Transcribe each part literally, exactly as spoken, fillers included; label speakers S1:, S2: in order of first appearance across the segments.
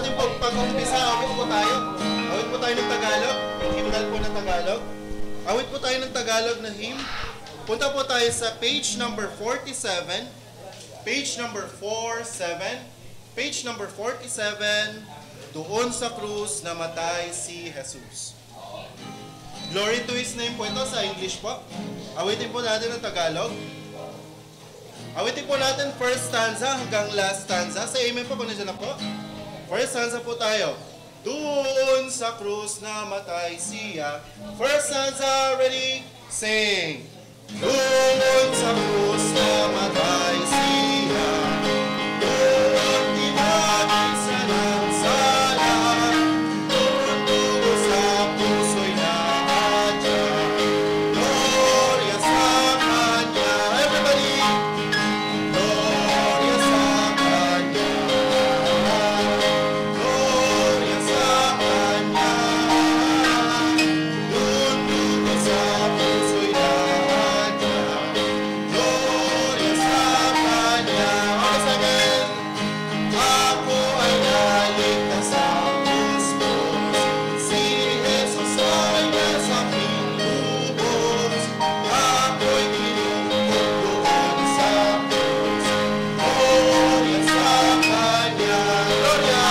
S1: ating pag-umpisa, awit po tayo. Awit po tayo ng Tagalog. Yung hymnal po ng Tagalog. Awit po tayo ng Tagalog na hymn. Punta po tayo sa page number forty-seven. Page number forty-seven. Page number forty-seven. Doon sa krus namatay si Jesus. Glory to His name po ito sa English po. Awitin po natin ng Tagalog. Awitin po natin first stanza hanggang last stanza. Sa amen po kung nandiyan na po. First stanza po tayo. Doon sa krus namatay siya. First stanza, ready? Sing! Doon sa krus namatay siya. Doon tinagin sa nansala. Doon tugo sa puso'y naadya. Gloria sa Kanya. Everybody! Gloria sa Kanya. Gloria sa Kanya. Doon tugo sa puso'y naadya. Gloria sa Kanya. All seven. Ako ay naligtas sa Diyos. Si Jesus ay nasa pinubos. Ako'y tinutulog doon sa krus. Gloria sa Kanya. Gloria.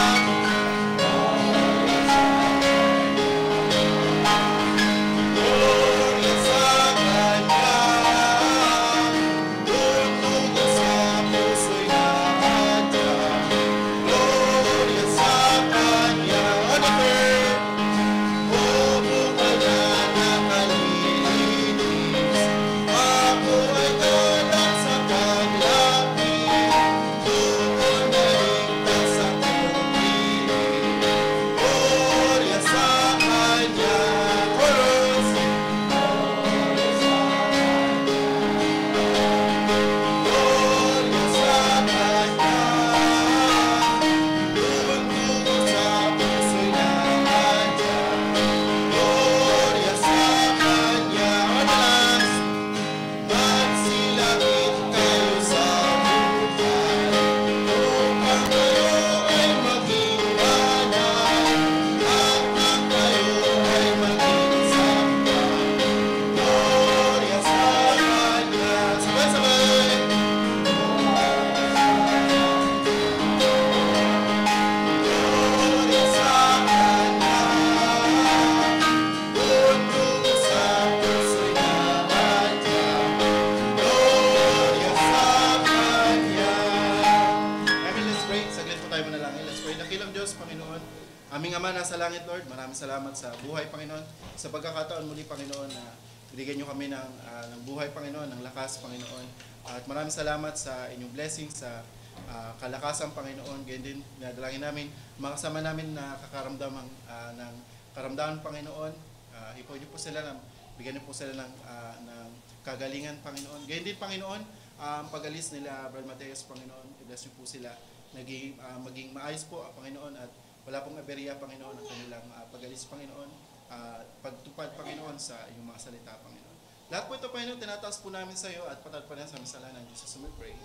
S1: Gloria sa Kanya. Doon tugon sa puso'y naadya. Gloria sa Kanya. On the third. O bukal na nakalinis. Ako ay galang sa paglapit. Doon naligtas akong piling. Gloria sa Kanya. Chorus. Gloria sa Kanya. Doon tugo sa puso'y naadya. Gloria sa Kanya. On the last. Magsilangit kayo sa buhay. Upang kayo ay maging banal. At ang kayo ay maging saktan. Gloria sa Kanya. Sabay-sabay. Gloria sa Kanya. Doon tugo sa puso'y naadya. Gloria sa Kanya. Amen, let's pray. Saglit po tayo manalangin. Let's pray. Dakilang Diyos, Panginoon. Aming Ama nasa langit, Lord. Maraming salamat sa buhay, Panginoon. Sa pagkakataon muli, Panginoon, na binigyan niyo kami ng, ah, ng buhay, Panginoon, ng lakas, Panginoon. At maraming salamat sa inyong blessing, sa ah, kalakasan, Panginoon. Ganyan din, nadalangin namin, makasama namin na kakaramdaman ah, ng karamdaman, Panginoon. Uh, ipo niyo po sila, ng, bigyan niyo po sila ng, ah, ng kagalingan, Panginoon. Ganyan din, Panginoon, ang pag-alis nila, Brother Mateus, Panginoon, i-bless niyo po sila. Naging, ah, maging maayos po, ah, Panginoon, at wala pong aberya, Panginoon, ang kanilang ah, pag-alis, Panginoon, ah, pagtupad, Panginoon, sa iyong mga salita, Panginoon. Lahat po ito, Panginoon, tinataas po namin sa iyo at patatpalan sa misalanan ng Jesus. We pray.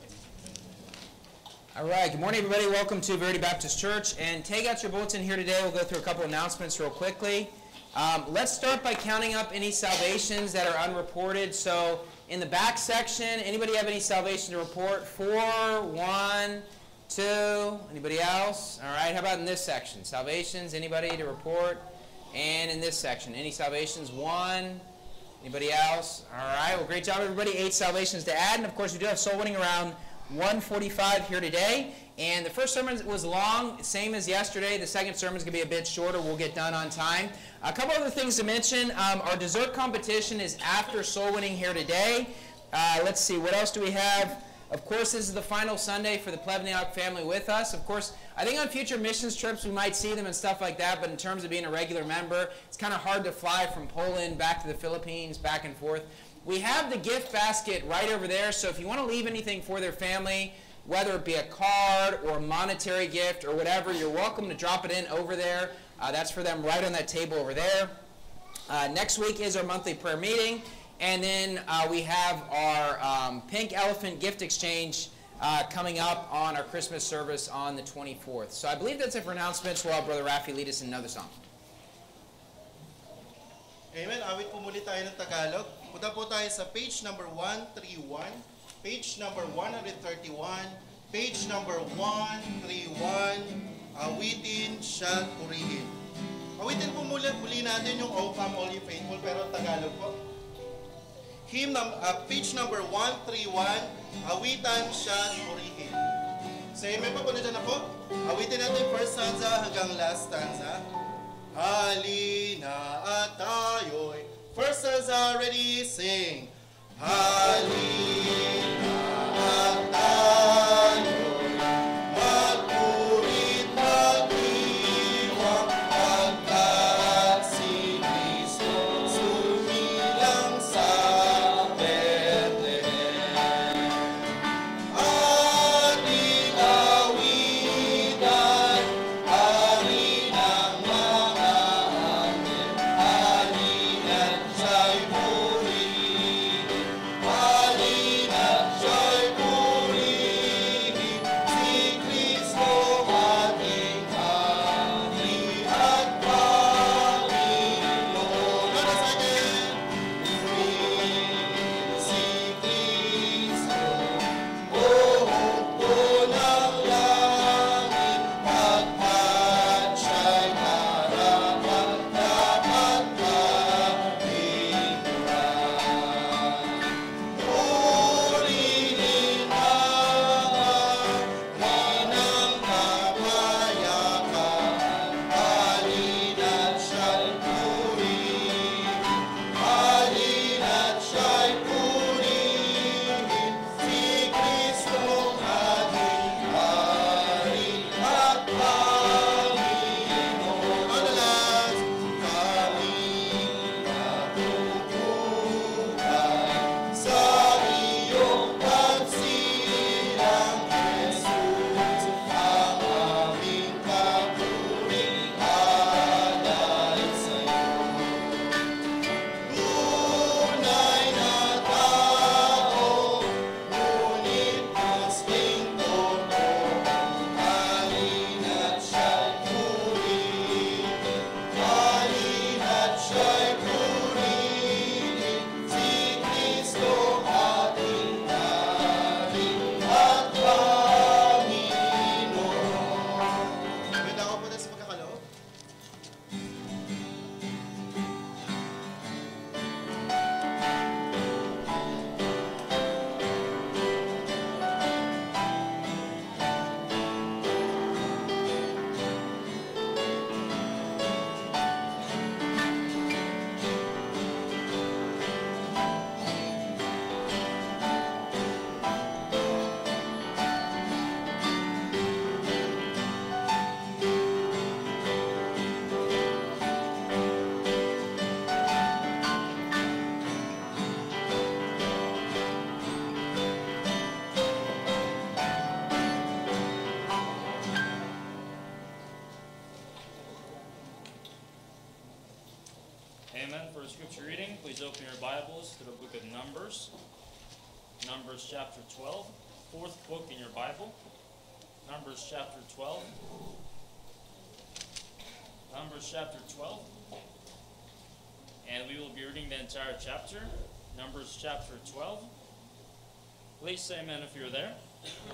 S2: All right, good morning, everybody. Welcome to Verity Baptist Church. And take out your bulletin here today. We'll go through a couple announcements real quickly. Um, let's start by counting up any salvations that are unreported. So in the back section, anybody have any salvation to report? Four, one, two. Anybody else? All right, how about in this section? Salvations, anybody to report? And in this section, any salvations? One. Anybody else? All right, well, great job, everybody. Eight salvations to add. And, of course, we do have soul winning around one forty-five here today. And the first sermon was long, same as yesterday. The second sermon is going to be a bit shorter. We'll get done on time. A couple other things to mention. Um, our dessert competition is after soul winning here today. Uh, let's see, what else do we have? Of course, this is the final Sunday for the Plevniak family with us. Of course, I think on future missions trips we might see them and stuff like that, but in terms of being a regular member, it's kind of hard to fly from Poland back to the Philippines, back and forth. We have the gift basket right over there, so if you want to leave anything for their family, whether it be a card or a monetary gift or whatever, you're welcome to drop it in over there. Uh, that's for them right on that table over there. Uh, next week is our monthly prayer meeting. And then uh, we have our um, Pink Elephant gift exchange uh, coming up on our Christmas service on the twenty-fourth. So I believe that's it for announcements. We'll have Brother Rafi lead us in another song.
S1: Amen. Awit po muli tayo ng Tagalog. Punta po tayo sa page number one thirty-one, page number one thirty-one, page number one thirty-one, awitin siya purihin. Awitin po muli, muli natin yung O Come All Ye Faithful, pero Tagalog po. Hymn, uh, page number one thirty-one, awitan siya purihin. So, amen pa po na dyan na po. Awitin natin first stanza hanggang last stanza. Halina at tayo'y first stanza, ready, sing. Halina at tayo'y magpurit mag-iwang pagkat si Kristo sumilang sa Bethlehem. Ating awitan, hari ng mga anghel, halina't siya'y purihin, halina't siya'y purihin, si Kristo ating hari at Panginoon. Ano sa atin? Purihin si Kristo, buhok po ng langit, pagkat siya'y karapat-dapat paglingkuran. Purihin ang rinang kapayapaan, halina't siya'y purihin, halina't siya'y purihin, si Kristong ating hari at Panginoon. Madalas kaming natutukan sa iyong pagsilang, Jesus, ang aming kapurihan ay sa'yo. Tunay na tao, ngunit gusting totoo, halina't siya'y purihin, halina't siya'y purihin, si Kristo ating hari at Panginoon. Maganda ko po na sa pagkakaloob.
S3: Amen. For scripture reading, please open your Bibles to the book of Numbers. Numbers chapter twelve, fourth book in your Bible. Numbers chapter twelve. Numbers chapter twelve. And we will be reading the entire chapter. Numbers chapter twelve. Please say amen if you're there.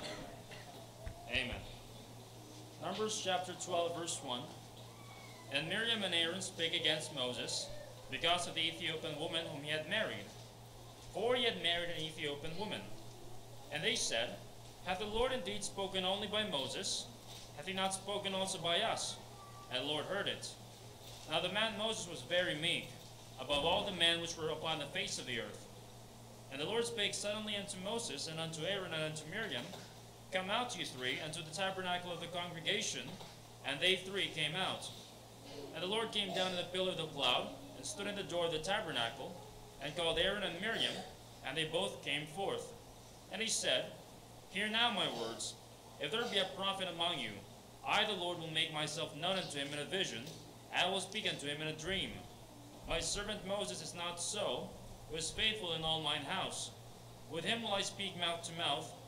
S3: Amen. Numbers chapter twelve, verse one. And Miriam and Aaron spake against Moses, because of the Ethiopian woman whom he had married. For he had married an Ethiopian woman. And they said, Hath the Lord indeed spoken only by Moses? Hath he not spoken also by us? And the Lord heard it. Now the man Moses was very meek, above all the men which were upon the face of the earth. And the Lord spake suddenly unto Moses, and unto Aaron, and unto Miriam, Come out, you three, unto the tabernacle of the congregation. And they three came out. And the Lord came down in the pillar of the cloud, and stood in the door of the tabernacle, and called Aaron and Miriam, and they both came forth. And he said, Hear now my words. If there be a prophet among you, I, the Lord, will make myself known unto him in a vision, and I will speak unto him in a dream. My servant Moses is not so, who is faithful in all mine house. With him will I speak mouth to mouth,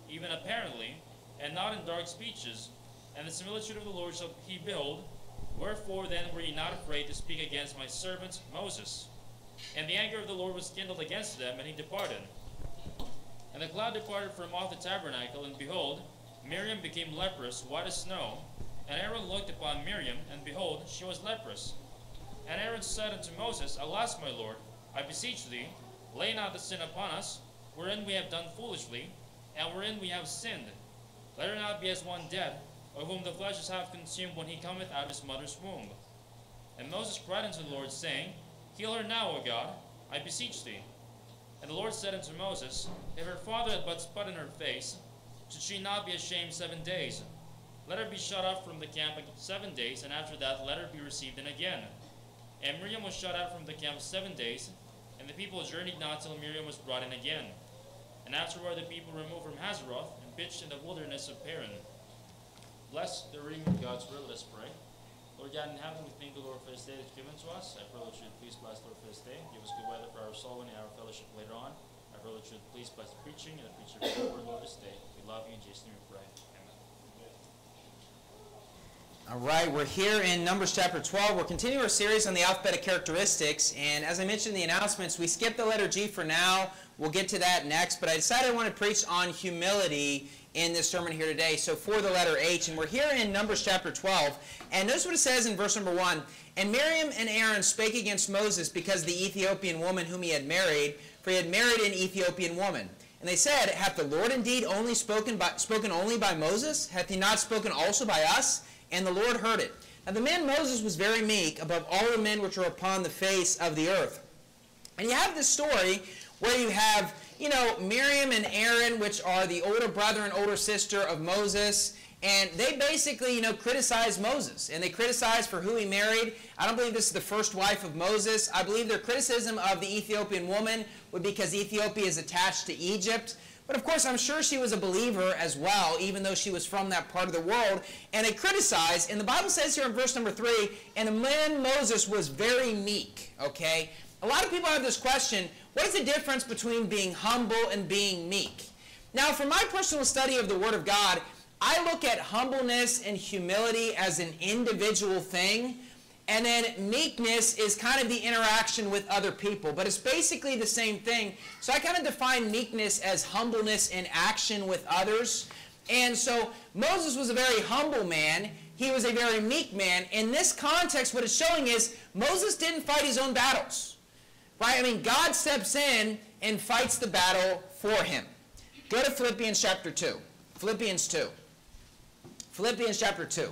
S3: even apparently, and not in dark speeches. And the similitude of the Lord shall he behold. Wherefore then were ye not afraid to speak against my servant Moses? And the anger of the Lord was kindled against them, and he departed. And the cloud departed from off the tabernacle, and behold, Miriam became leprous, white as snow. And Aaron looked upon Miriam, and behold, she was leprous. And Aaron said unto Moses, Alas, my Lord, I beseech thee, lay not the sin upon us, wherein we have done foolishly, and wherein we have sinned. Let her not be as one dead, of whom the flesh is half consumed when he cometh out of his mother's womb. And Moses cried unto the Lord, saying, Heal her now, O God, I beseech thee. And the Lord said unto Moses, If her father had but sput in her face, should she not be ashamed seven days? Let her be shut off from the camp seven days, and after that let her be received in again. And Miriam was shut out from the camp seven days, and the people journeyed not till Miriam was brought in again. And afterward the people removed from Hazeroth, and pitched in the wilderness of Paran. Bless the reading of God's word. Let us pray. Lord God in heaven, we thank the Lord for this day that you've given to us. I pray that you would please bless the Lord for this day. Give us good weather for our soul and our fellowship later on. I pray that you would please bless the preaching and the preacher of your word, Lord, this day. We love you. In Jesus' name we pray. Amen.
S2: All right, we're here in Numbers chapter twelve. We're continuing our series on the alphabetic characteristics. And as I mentioned in the announcements, we skipped the letter G for now. We'll get to that next. But I decided I want to preach on humility in this sermon here today. So for the letter H, and we're here in Numbers chapter twelve. And notice what it says in verse number one. And Miriam and Aaron spake against Moses because the Ethiopian woman whom he had married, for he had married an Ethiopian woman. And they said, Hath the Lord indeed only spoken by, spoken only by Moses? Hath he not spoken also by us? And the Lord heard it. Now the man Moses was very meek above all the men which are upon the face of the earth. And you have this story where you have, you know, Miriam and Aaron, which are the older brother and older sister of Moses, and they basically, you know, criticize Moses, and they criticize for who he married. I don't believe this is the first wife of Moses. I believe their criticism of the Ethiopian woman would be because Ethiopia is attached to Egypt. But of course, I'm sure she was a believer as well, even though she was from that part of the world. And they criticize, and the Bible says here in verse number three, and the man Moses was very meek, okay? A lot of people have this question, what is the difference between being humble and being meek? Now, from my personal study of the Word of God, I look at humbleness and humility as an individual thing, and then meekness is kind of the interaction with other people, but it's basically the same thing. So I kind of define meekness as humbleness in action with others. And so Moses was a very humble man. He was a very meek man. In this context, what it's showing is Moses didn't fight his own battles. Right? I mean, God steps in and fights the battle for him. Go to Philippians chapter two. Philippians two. Philippians chapter two.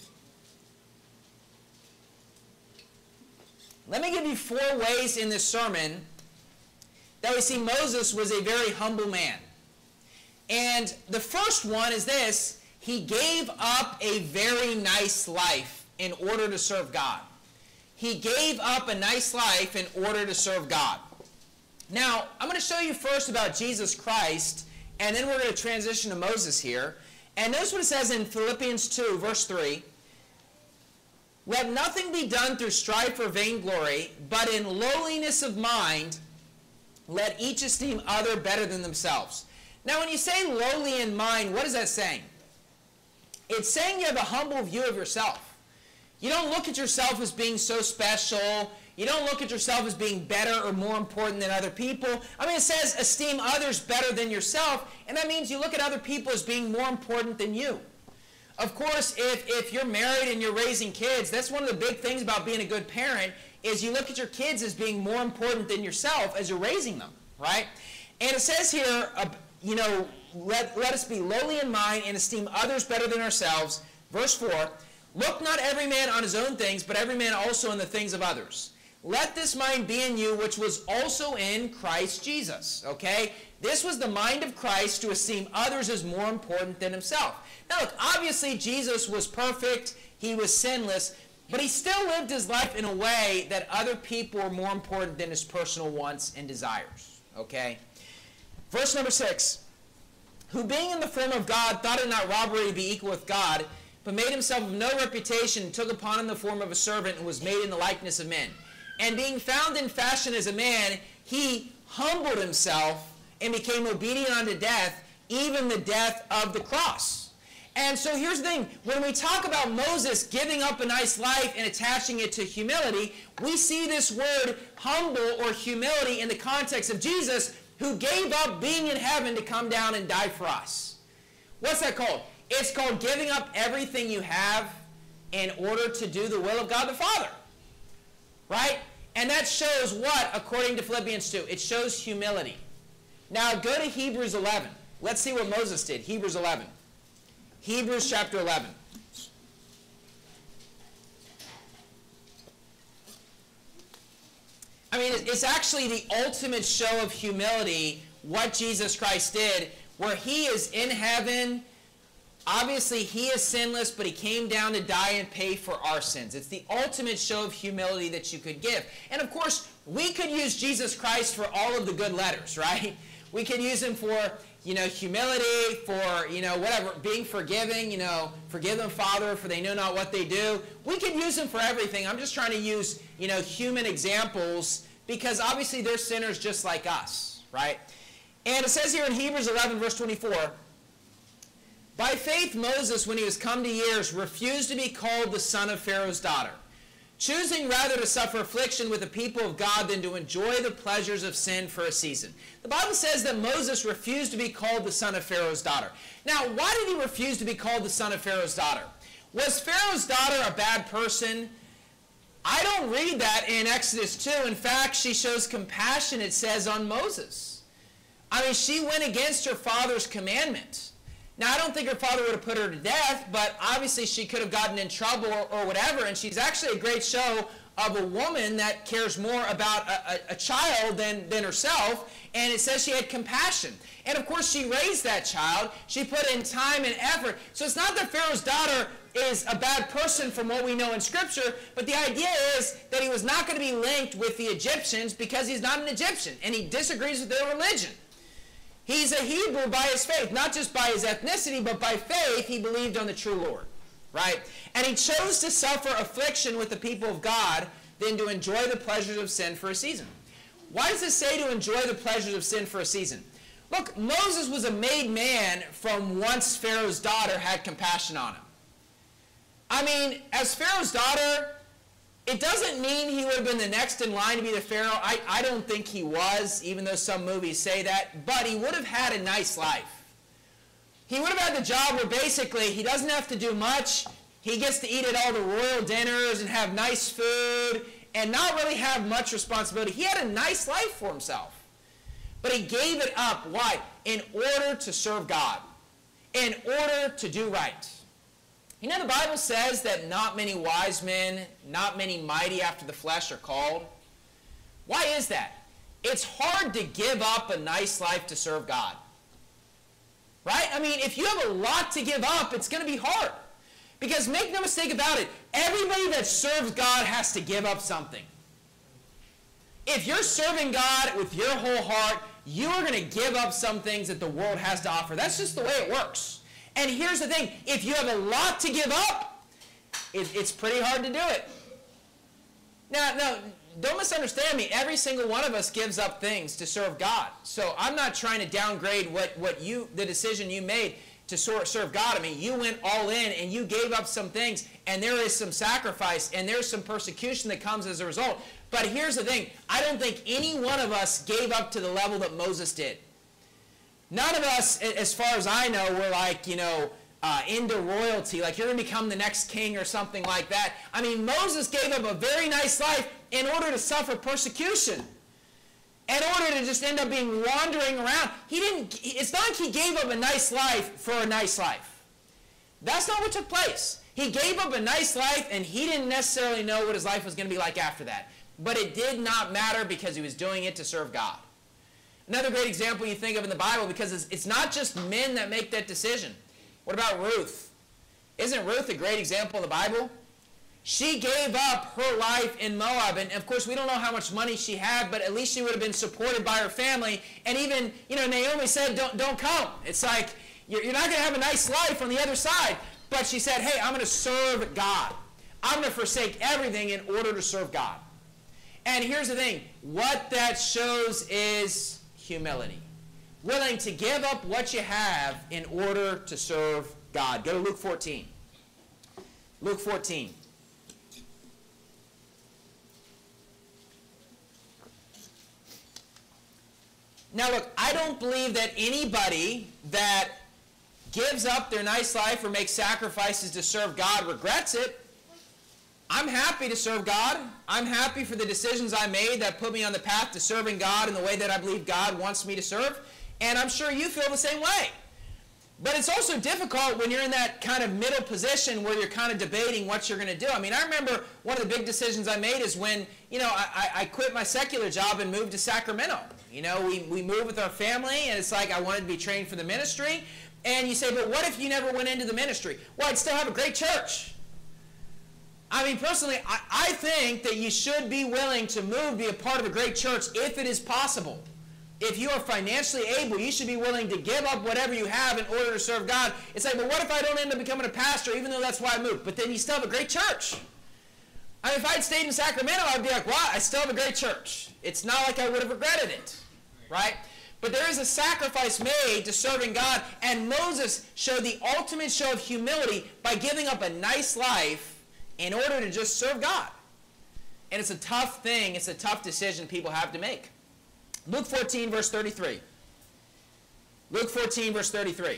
S2: Let me give you four ways in this sermon that we see Moses was a very humble man. And the first one is this: he gave up a very nice life in order to serve God. He gave up a nice life in order to serve God. Now, I'm going to show you first about Jesus Christ, and then we're going to transition to Moses here. And notice what it says in Philippians two, verse three. Let nothing be done through strife or vainglory, but in lowliness of mind, let each esteem other better than themselves. Now, when you say lowly in mind, what is that saying? It's saying you have a humble view of yourself. You don't look at yourself as being so special. You don't look at yourself as being better or more important than other people. I mean, it says esteem others better than yourself, and that means you look at other people as being more important than you. Of course, if, if you're married and you're raising kids, that's one of the big things about being a good parent is you look at your kids as being more important than yourself as you're raising them, right? And it says here, uh, you know, let, let us be lowly in mind and esteem others better than ourselves. Verse four, look not every man on his own things, but every man also in the things of others. Let this mind be in you, which was also in Christ Jesus. Okay? This was the mind of Christ to esteem others as more important than himself. Now look, obviously Jesus was perfect. He was sinless. But he still lived his life in a way that other people were more important than his personal wants and desires. Okay? Verse number six. Who being in the form of God thought it not robbery to be equal with God, but made himself of no reputation, and took upon him the form of a servant, and was made in the likeness of men. And being found in fashion as a man, he humbled himself and became obedient unto death, even the death of the cross. And so here's the thing. When we talk about Moses giving up a nice life and attaching it to humility, we see this word humble or humility in the context of Jesus, who gave up being in heaven to come down and die for us. What's that called? It's called giving up everything you have in order to do the will of God the Father. Right? And that shows what, according to Philippians two? It shows humility. Now go to Hebrews eleven. Let's see what Moses did. Hebrews eleven. Hebrews chapter eleven. I mean, it's actually the ultimate show of humility, what Jesus Christ did, where he is in heaven. Obviously, he is sinless, but he came down to die and pay for our sins. It's the ultimate show of humility that you could give. And of course, we could use Jesus Christ for all of the good letters, right? We could use him for, you know, humility, for, you know, whatever, being forgiving, you know, forgive them, Father, for they know not what they do. We could use him for everything. I'm just trying to use, you know, human examples because obviously they're sinners just like us, right? And it says here in Hebrews eleven, verse twenty-four, by faith Moses, when he was come to years, refused to be called the son of Pharaoh's daughter, choosing rather to suffer affliction with the people of God than to enjoy the pleasures of sin for a season. The Bible says that Moses refused to be called the son of Pharaoh's daughter. Now, why did he refuse to be called the son of Pharaoh's daughter? Was Pharaoh's daughter a bad person? I don't read that in Exodus two. In fact, she shows compassion, it says, on Moses. I mean, she went against her father's commandment. Now, I don't think her father would have put her to death, but obviously she could have gotten in trouble or, or whatever, and she's actually a great show of a woman that cares more about a, a, a child than, than herself, and it says she had compassion. And of course, she raised that child. She put in time and effort. So it's not that Pharaoh's daughter is a bad person from what we know in Scripture, but the idea is that he was not going to be linked with the Egyptians because he's not an Egyptian, and he disagrees with their religion. He's a Hebrew by his faith, not just by his ethnicity, but by faith he believed on the true Lord, right? And he chose to suffer affliction with the people of God than to enjoy the pleasures of sin for a season. Why does it say to enjoy the pleasures of sin for a season? Look, Moses was a made man from once Pharaoh's daughter had compassion on him. I mean, as Pharaoh's daughter, it doesn't mean he would have been the next in line to be the Pharaoh. I, I don't think he was, even though some movies say that. But he would have had a nice life. He would have had the job where basically he doesn't have to do much. He gets to eat at all the royal dinners and have nice food and not really have much responsibility. He had a nice life for himself. But he gave it up. Why? In order to serve God. In order to do right. You know, the Bible says that not many wise men, not many mighty after the flesh are called. Why is that? It's hard to give up a nice life to serve God. Right? I mean, if you have a lot to give up, it's going to be hard. Because make no mistake about it, everybody that serves God has to give up something. If you're serving God with your whole heart, you are going to give up some things that the world has to offer. That's just the way it works. And here's the thing, if you have a lot to give up, it, it's pretty hard to do it. Now, now, don't misunderstand me. Every single one of us gives up things to serve God. So I'm not trying to downgrade what, what you, the decision you made to serve God. I mean, you went all in and you gave up some things, and there is some sacrifice, and there's some persecution that comes as a result. But here's the thing, I don't think any one of us gave up to the level that Moses did. None of us, as far as I know, were like, you know, uh, into royalty, like you're going to become the next king or something like that. I mean, Moses gave up a very nice life in order to suffer persecution. In order to just end up being wandering around. He didn't, it's not like he gave up a nice life for a nice life. That's not what took place. He gave up a nice life, and he didn't necessarily know what his life was going to be like after that. But it did not matter because he was doing it to serve God. Another great example you think of in the Bible, because it's, it's not just men that make that decision. What about Ruth? Isn't Ruth a great example in the Bible? She gave up her life in Moab, and of course we don't know how much money she had, but at least she would have been supported by her family. And even, you know, Naomi said, don't, don't come. It's like, you're, you're not going to have a nice life on the other side. But she said, hey, I'm going to serve God. I'm going to forsake everything in order to serve God. And here's the thing, what that shows is humility. willing to give up what you have in order to serve God. Go to Luke fourteen. Luke fourteen. Now look, I don't believe that anybody that gives up their nice life or makes sacrifices to serve God regrets it. I'm happy to serve God. I'm happy for the decisions I made that put me on the path to serving God in the way that I believe God wants me to serve. And I'm sure you feel the same way. But it's also difficult when you're in that kind of middle position where you're kind of debating what you're going to do. I mean, I remember one of the big decisions I made is when, you know, I, I quit my secular job and moved to Sacramento. You know, we, we moved with our family, and it's like I wanted to be trained for the ministry. And you say, but what if you never went into the ministry? Well, I'd still have a great church. I mean, personally, I, I think that you should be willing to move, be a part of a great church if it is possible. If you are financially able, you should be willing to give up whatever you have in order to serve God. It's like, but what if I don't end up becoming a pastor, even though that's why I moved? But then you still have a great church. I mean, if I'd stayed in Sacramento, I'd be like, well, I still have a great church. It's not like I would have regretted it, right? But there is a sacrifice made to serving God, and Moses showed the ultimate show of humility by giving up a nice life in order to just serve God. And it's a tough thing. It's a tough decision people have to make. Luke fourteen, verse thirty-three. Luke fourteen, verse thirty-three.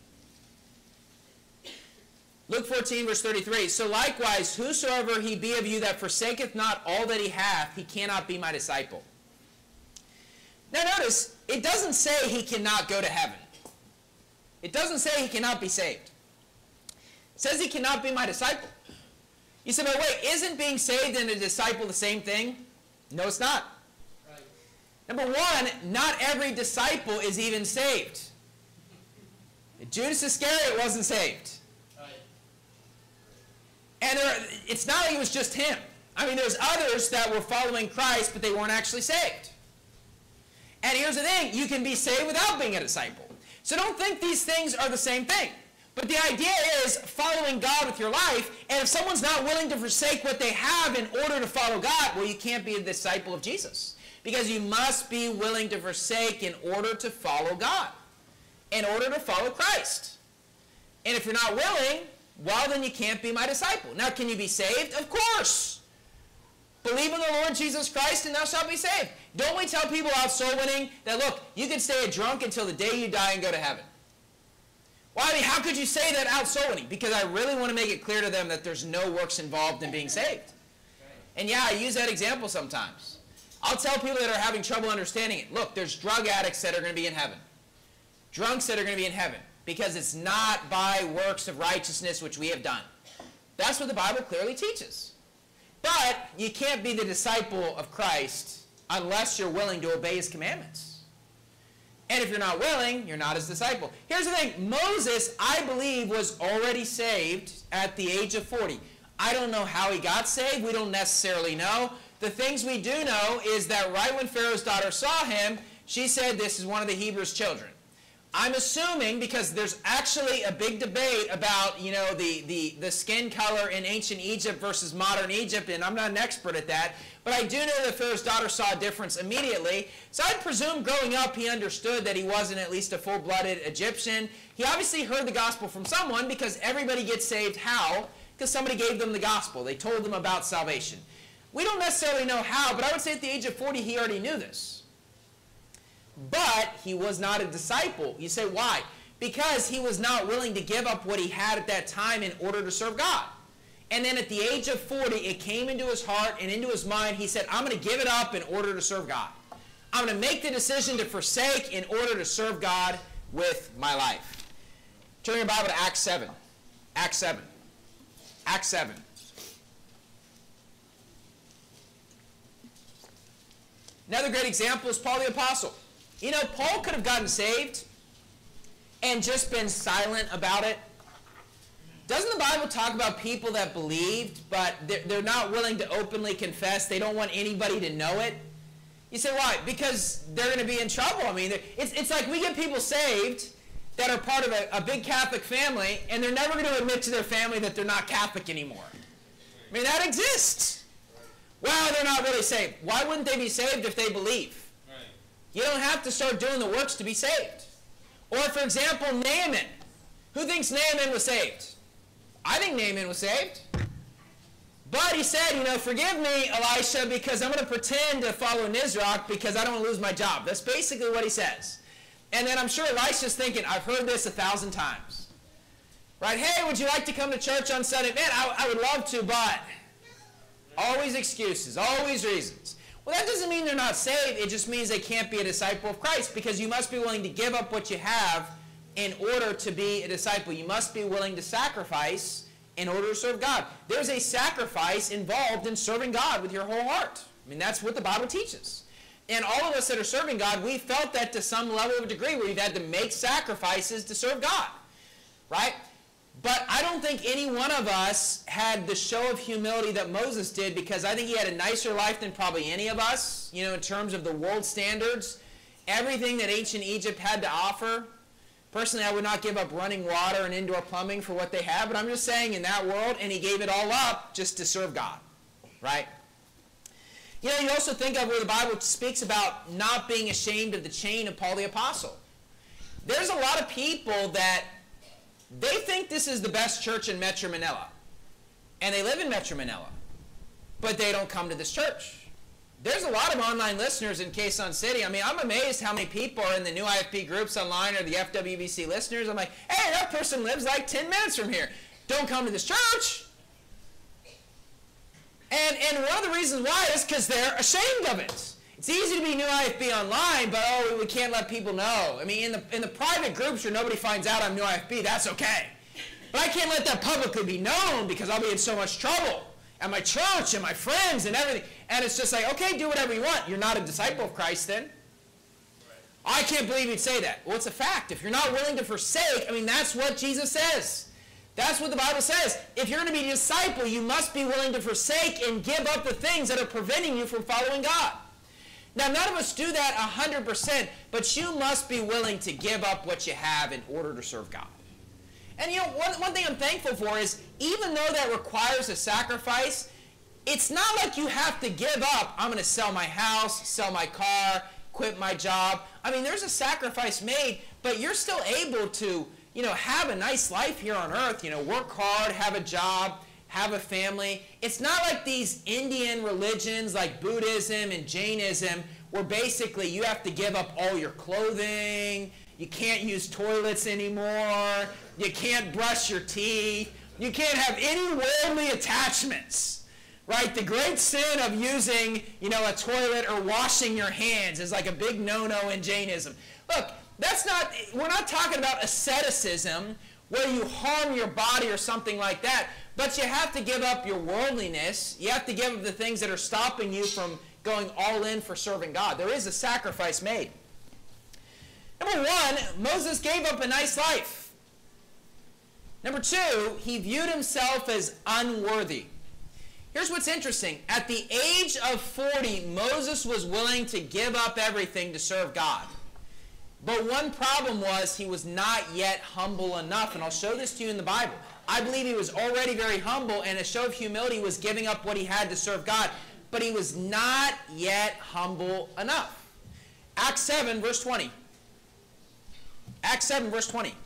S2: Luke fourteen, verse thirty-three. So likewise, whosoever he be of you that forsaketh not all that he hath, he cannot be my disciple. Now notice, it doesn't say he cannot go to heaven. It doesn't say he cannot be saved. It says he cannot be my disciple. You say, but wait, isn't being saved and a disciple the same thing? No, it's not. Right. Number one, not every disciple is even saved. Judas Iscariot wasn't saved. Right. And there, it's not like it was just him. I mean, there's others that were following Christ, but they weren't actually saved. And here's the thing, you can be saved without being a disciple. So don't think these things are the same thing. But the idea is following God with your life, and if someone's not willing to forsake what they have in order to follow God, well, you can't be a disciple of Jesus. Because you must be willing to forsake in order to follow God, in order to follow Christ. And if you're not willing, well, then you can't be my disciple. Now, can you be saved? Of course. Believe in the Lord Jesus Christ, and thou shalt be saved. Don't we tell people out soul winning that, look, you can stay a drunk until the day you die and go to heaven? Well, I mean, how could you say that out soul winning? Because I really want to make it clear to them that there's no works involved in being saved. And yeah, I use that example sometimes. I'll tell people that are having trouble understanding it, look, there's drug addicts that are going to be in heaven. Drunks that are going to be in heaven. Because it's not by works of righteousness which we have done. That's what the Bible clearly teaches. But you can't be the disciple of Christ unless you're willing to obey his commandments. And if you're not willing, you're not his disciple. Here's the thing. Moses, I believe, was already saved at the age of forty. I don't know how he got saved. We don't necessarily know. The things we do know is that right when Pharaoh's daughter saw him, she said, this is one of the Hebrews' children. I'm assuming, because there's actually a big debate about, you know, the, the, the skin color in ancient Egypt versus modern Egypt, and I'm not an expert at that, but I do know that Pharaoh's daughter saw a difference immediately. So I'd presume growing up he understood that he wasn't at least a full-blooded Egyptian. He obviously heard the gospel from someone, because everybody gets saved. How? Because somebody gave them the gospel. They told them about salvation. We don't necessarily know how, but I would say at the age of forty he already knew this. But he was not a disciple. You say, why? Because he was not willing to give up what he had at that time in order to serve God. And then at the age of forty, it came into his heart and into his mind. He said, I'm going to give it up in order to serve God. I'm going to make the decision to forsake in order to serve God with my life. Turn your Bible to Acts seven. Acts seven. Acts seven. Another great example is Paul the Apostle. You know, Paul could have gotten saved and just been silent about it. Doesn't the Bible talk about people that believed, but they're, they're not willing to openly confess? They don't want anybody to know it. You say, why? Because they're going to be in trouble. I mean, it's, it's like we get people saved that are part of a, a big Catholic family, and they're never going to admit to their family that they're not Catholic anymore. I mean, that exists. Well, they're not really saved. Why wouldn't they be saved if they believe? You don't have to start doing the works to be saved. Or, for example, Naaman. Who thinks Naaman was saved? I think Naaman was saved. But he said, you know, forgive me, Elisha, because I'm going to pretend to follow Nisroch because I don't want to lose my job. That's basically what he says. And then I'm sure Elisha's thinking, I've heard this a thousand times. Right? Hey, would you like to come to church on Sunday? Man, I, I would love to, but always excuses, always reasons. Well, that doesn't mean they're not saved. It just means they can't be a disciple of Christ, because you must be willing to give up what you have in order to be a disciple. You must be willing to sacrifice in order to serve God. There's a sacrifice involved in serving God with your whole heart. I mean, that's what the Bible teaches. And all of us that are serving God, we felt that to some level of a degree where we've had to make sacrifices to serve God. Right? But I don't think any one of us had the show of humility that Moses did, because I think he had a nicer life than probably any of us, you know, in terms of the world standards. Everything that ancient Egypt had to offer. Personally, I would not give up running water and indoor plumbing for what they have, but I'm just saying in that world, and he gave it all up just to serve God, right? You know, you also think of where the Bible speaks about not being ashamed of the chain of Paul the Apostle. There's a lot of people that they think this is the best church in Metro Manila, and they live in Metro Manila, but they don't come to this church. There's a lot of online listeners in Quezon City. I mean, I'm amazed how many people are in the new I F P groups online or the F W B C listeners. I'm like, hey, that person lives like ten minutes from here. Don't come to this church. And, and one of the reasons why is because they're ashamed of it. It's easy to be new I F B online, but oh, we can't let people know. I mean, in the, in the private groups where nobody finds out I'm new I F B, that's okay. But I can't let that publicly be known, because I'll be in so much trouble. And my church and my friends and everything. And it's just like, okay, do whatever you want. You're not a disciple of Christ then. I can't believe you'd say that. Well, it's a fact. If you're not willing to forsake, I mean, that's what Jesus says. That's what the Bible says. If you're going to be a disciple, you must be willing to forsake and give up the things that are preventing you from following God. Now, none of us do that one hundred percent, but you must be willing to give up what you have in order to serve God. And you know, one, one thing I'm thankful for is, even though that requires a sacrifice, it's not like you have to give up, I'm going to sell my house, sell my car, quit my job. I mean, there's a sacrifice made, but you're still able to, you know, have a nice life here on earth, you know, work hard, have a job, have a family. It's not like these Indian religions like Buddhism and Jainism, where basically you have to give up all your clothing, you can't use toilets anymore, you can't brush your teeth, you can't have any worldly attachments, right? The great sin of using, you know, a toilet or washing your hands is like a big no-no in Jainism. Look, that's not, we're not talking about asceticism where you harm your body or something like that, but you have to give up your worldliness. You have to give up the things that are stopping you from going all in for serving God. There is a sacrifice made. Number one, Moses gave up a nice life. Number two, he viewed himself as unworthy. Here's what's interesting. At the age of forty, Moses was willing to give up everything to serve God. But one problem was he was not yet humble enough. And I'll show this to you in the Bible. I believe he was already very humble, and a show of humility was giving up what he had to serve God. But he was not yet humble enough. Acts seven, verse twenty. Acts seven, verse twenty.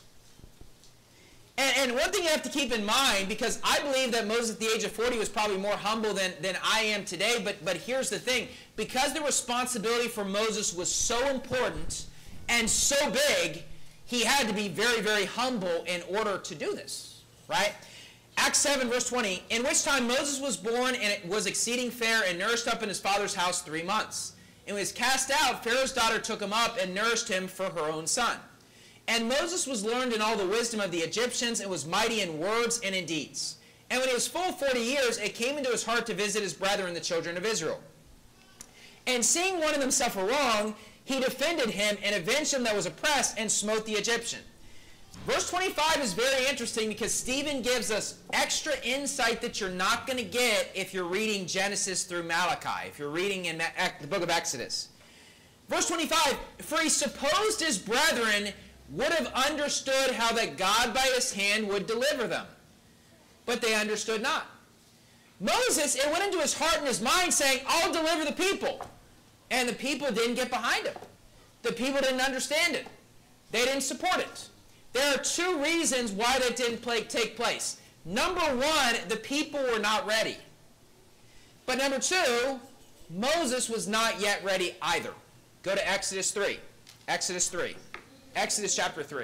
S2: And, and one thing you have to keep in mind, because I believe that Moses at the age of forty was probably more humble than, than I am today, but, but here's the thing. Because the responsibility for Moses was so important and so big, he had to be very, very humble in order to do this, right? Acts seven, verse twenty, in which time Moses was born and it was exceeding fair and nourished up in his father's house three months. And when he was cast out, Pharaoh's daughter took him up and nourished him for her own son. And Moses was learned in all the wisdom of the Egyptians and was mighty in words and in deeds. And when he was full forty years, it came into his heart to visit his brethren, the children of Israel. And seeing one of them suffer wrong, he defended him and avenged him that was oppressed and smote the Egyptian. Verse twenty-five is very interesting because Stephen gives us extra insight that you're not going to get if you're reading Genesis through Malachi, if you're reading in the book of Exodus. Verse twenty-five, for he supposed his brethren would have understood how that God by his hand would deliver them. But they understood not. Moses, it went into his heart and his mind saying, I'll deliver the people. And the people didn't get behind him. The people didn't understand it. They didn't support it. There are two reasons why that didn't play, take place. Number one, the people were not ready. But number two, Moses was not yet ready either. Go to Exodus three. Exodus three. Exodus chapter three.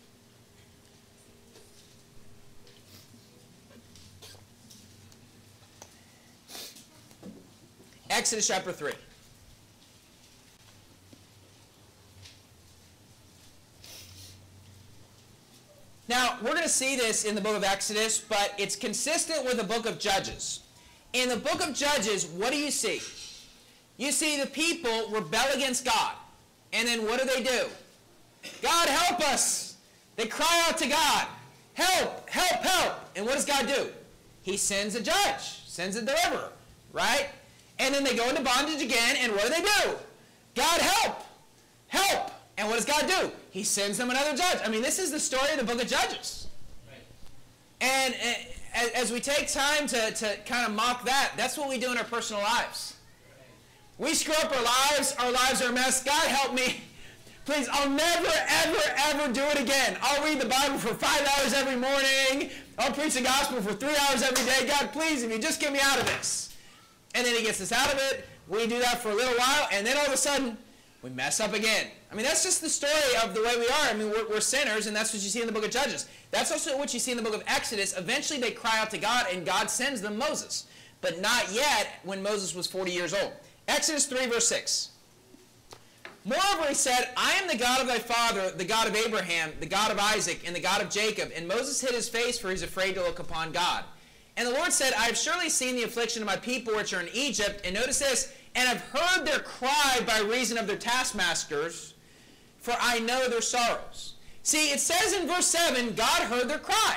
S2: Exodus chapter three. Now, we're going to see this in the book of Exodus, but it's consistent with the book of Judges. In the book of Judges, what do you see? You see the people rebel against God. And then what do they do? God, help us! They cry out to God. Help! Help! Help! And what does God do? He sends a judge, sends a deliverer, right? And then they go into bondage again, and what do they do? God, help! Help! And what does God do? He sends them another judge. I mean, this is the story of the book of Judges. Right. And uh, as we take time to, to kind of mock that, that's what we do in our personal lives. Right. We screw up our lives. Our lives are a mess. God, help me. Please, I'll never, ever, ever do it again. I'll read the Bible for five hours every morning. I'll preach the gospel for three hours every day. God, please, if you just get me out of this. And then he gets us out of it. We do that for a little while, and then all of a sudden, we mess up again. I mean, that's just the story of the way we are. I mean, we're, we're sinners, and that's what you see in the book of Judges. That's also what you see in the book of Exodus. Eventually, they cry out to God, and God sends them Moses. But not yet when Moses was forty years old. Exodus three, verse six. Moreover, he said, I am the God of thy father, the God of Abraham, the God of Isaac, and the God of Jacob. And Moses hid his face, for he was afraid to look upon God. And the Lord said, I have surely seen the affliction of my people which are in Egypt. And notice this, and have heard their cry by reason of their taskmasters, for I know their sorrows. See, it says in verse seven, God heard their cry.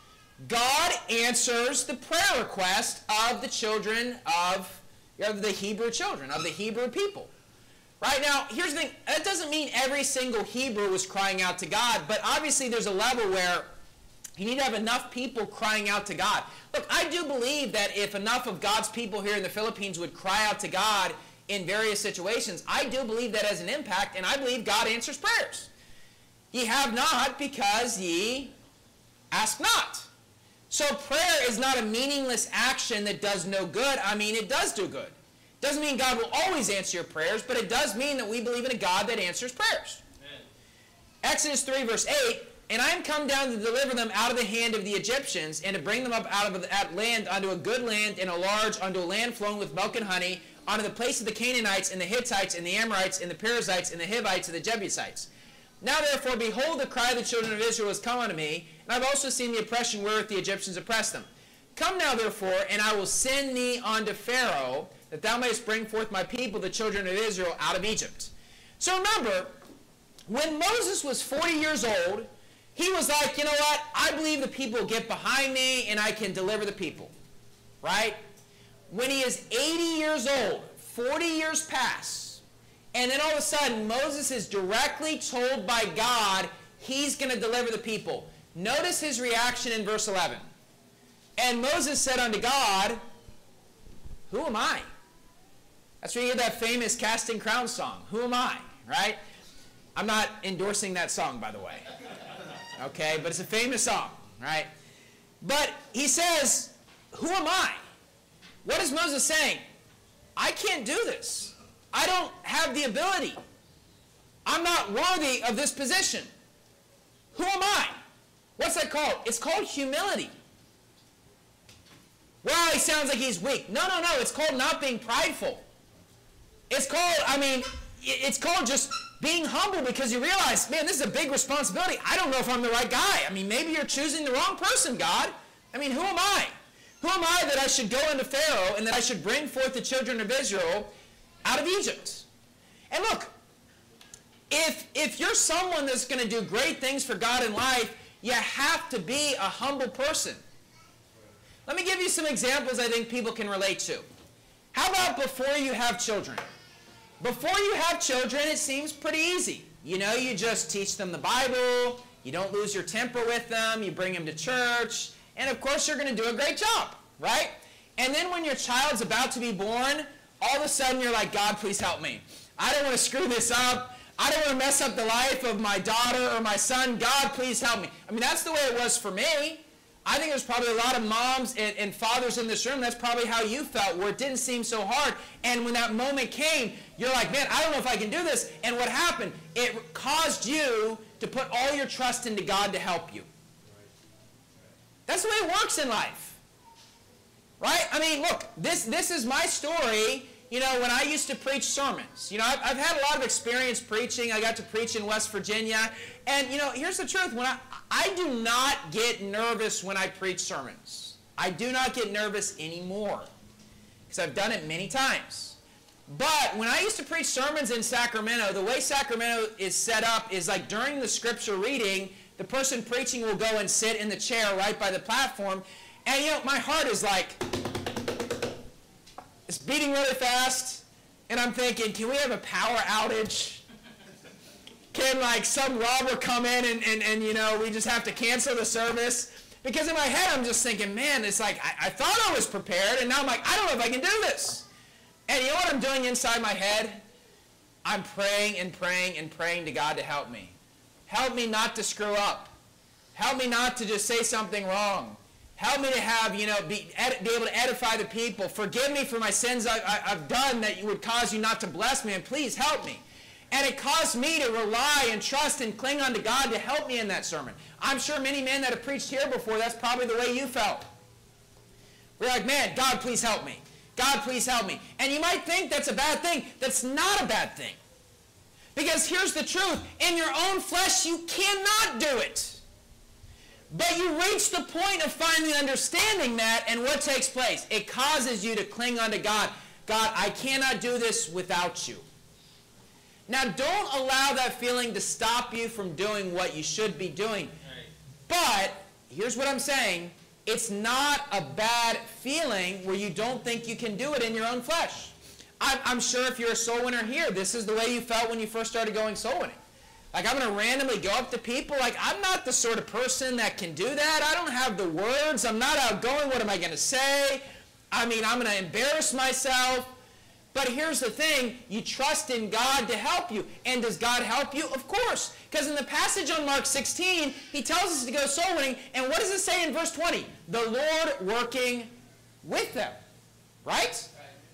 S2: God answers the prayer request of the children of, of the Hebrew children, of the Hebrew people. Right now, here's the thing. That doesn't mean every single Hebrew was crying out to God, but obviously there's a level where you need to have enough people crying out to God. Look, I do believe that if enough of God's people here in the Philippines would cry out to God in various situations, I do believe that has an impact, and I believe God answers prayers. Ye have not because ye ask not. So prayer is not a meaningless action that does no good. I mean, it does do good. Doesn't mean God will always answer your prayers, but it does mean that we believe in a God that answers prayers. Amen. Exodus three, verse eight, and I am come down to deliver them out of the hand of the Egyptians, and to bring them up out of that land unto a good land, and a large, unto a land flowing with milk and honey, unto the place of the Canaanites, and the Hittites, and the Amorites, and the Perizzites, and the Hivites, and the Jebusites. Now therefore, behold, the cry of the children of Israel has come unto me, and I have also seen the oppression wherewith the Egyptians oppressed them. Come now therefore, and I will send thee unto Pharaoh, that thou mayest bring forth my people, the children of Israel, out of Egypt. So remember, when Moses was forty years old, he was like, you know what, I believe the people will get behind me and I can deliver the people. Right? When he is eighty years old, forty years pass, and then all of a sudden Moses is directly told by God he's going to deliver the people. Notice his reaction in verse eleven. And Moses said unto God, who am I? That's where you hear that famous Casting Crowns song. Who am I? Right? I'm not endorsing that song, by the way. Okay? But it's a famous song. Right? But he says, who am I? What is Moses saying? I can't do this. I don't have the ability. I'm not worthy of this position. Who am I? What's that called? It's called humility. Well, he sounds like he's weak. No, no, no. It's called not being prideful. It's called, I mean, it's called just being humble because you realize, man, this is a big responsibility. I don't know if I'm the right guy. I mean, maybe you're choosing the wrong person, God. I mean, who am I? Who am I that I should go into Pharaoh and that I should bring forth the children of Israel out of Egypt? And look, if, if you're someone that's going to do great things for God in life, you have to be a humble person. Let me give you some examples I think people can relate to. How about before you have children? Before you have children, it seems pretty easy. You know, you just teach them the Bible, you don't lose your temper with them, you bring them to church, and of course you're going to do a great job, right? And then when your child's about to be born, all of a sudden you're like, God, please help me. I don't want to screw this up. I don't want to mess up the life of my daughter or my son. God, please help me. I mean, that's the way it was for me. I think there's probably a lot of moms and, and fathers in this room, that's probably how you felt, where it didn't seem so hard. And when that moment came, you're like, man, I don't know if I can do this. And what happened? It caused you to put all your trust into God to help you. That's the way it works in life. Right? I mean, look, this, this is my story, you know, when I used to preach sermons. You know, I've, I've had a lot of experience preaching. I got to preach in West Virginia. And, you know, here's the truth. When I, I do not get nervous when I preach sermons. I do not get nervous anymore because I've done it many times. But when I used to preach sermons in Sacramento, the way Sacramento is set up is like during the scripture reading, the person preaching will go and sit in the chair right by the platform. And, you know, my heart is like, it's beating really fast. And I'm thinking, can we have a power outage? Can, like, some robber come in and, and, and, you know, we just have to cancel the service? Because in my head, I'm just thinking, man, it's like, I, I thought I was prepared, and now I'm like, I don't know if I can do this. And you know what I'm doing inside my head? I'm praying and praying and praying to God to help me. Help me not to screw up. Help me not to just say something wrong. Help me to have, you know, be, ed, be able to edify the people. Forgive me for my sins I, I, I've done that would cause you not to bless me, and please help me. And it caused me to rely and trust and cling unto God to help me in that sermon. I'm sure many men that have preached here before, that's probably the way you felt. We're like, man, God, please help me. God, please help me. And you might think that's a bad thing. That's not a bad thing. Because here's the truth. In your own flesh, you cannot do it. But you reach the point of finally understanding that, and what takes place? It causes you to cling unto God. God, I cannot do this without you. Now, don't allow that feeling to stop you from doing what you should be doing. But, here's what I'm saying. It's not a bad feeling where you don't think you can do it in your own flesh. I'm, I'm sure if you're a soul winner here, this is the way you felt when you first started going soul winning. Like, I'm going to randomly go up to people. Like, I'm not the sort of person that can do that. I don't have the words. I'm not outgoing. What am I going to say? I mean, I'm going to embarrass myself. But here's the thing, you trust in God to help you. And does God help you? Of course. Because in the passage on Mark sixteen, he tells us to go soul winning. And what does it say in verse twenty? The Lord working with them. Right?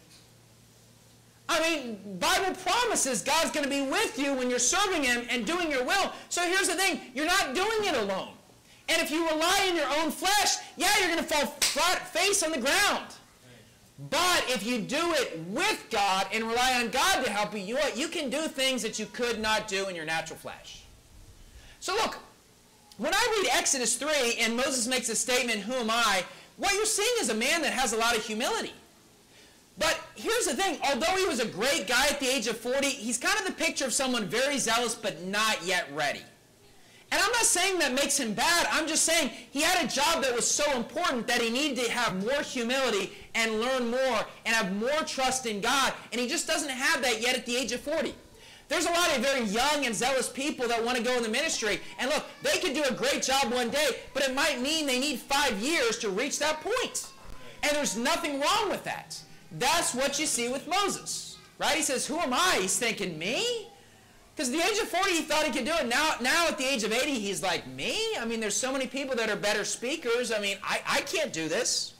S2: I mean, Bible promises God's going to be with you when you're serving him and doing your will. So here's the thing, you're not doing it alone. And if you rely on your own flesh, yeah, you're going to fall flat face on the ground. But if you do it with God and rely on God to help you, you, what? You can do things that you could not do in your natural flesh. So look, when I read Exodus three and Moses makes a statement, who am I? What you're seeing is a man that has a lot of humility. But here's the thing, although he was a great guy at the age of forty, he's kind of the picture of someone very zealous but not yet ready. And I'm not saying that makes him bad. I'm just saying he had a job that was so important that he needed to have more humility and learn more and have more trust in God. And he just doesn't have that yet at the age of forty. There's a lot of very young and zealous people that want to go in the ministry. And look, they could do a great job one day, but it might mean they need five years to reach that point. And there's nothing wrong with that. That's what you see with Moses. Right? He says, who am I? He's thinking, me? Because at the age of forty, he thought he could do it. Now, now at the age of eighty, he's like, me? I mean, there's so many people that are better speakers. I mean, I, I can't do this.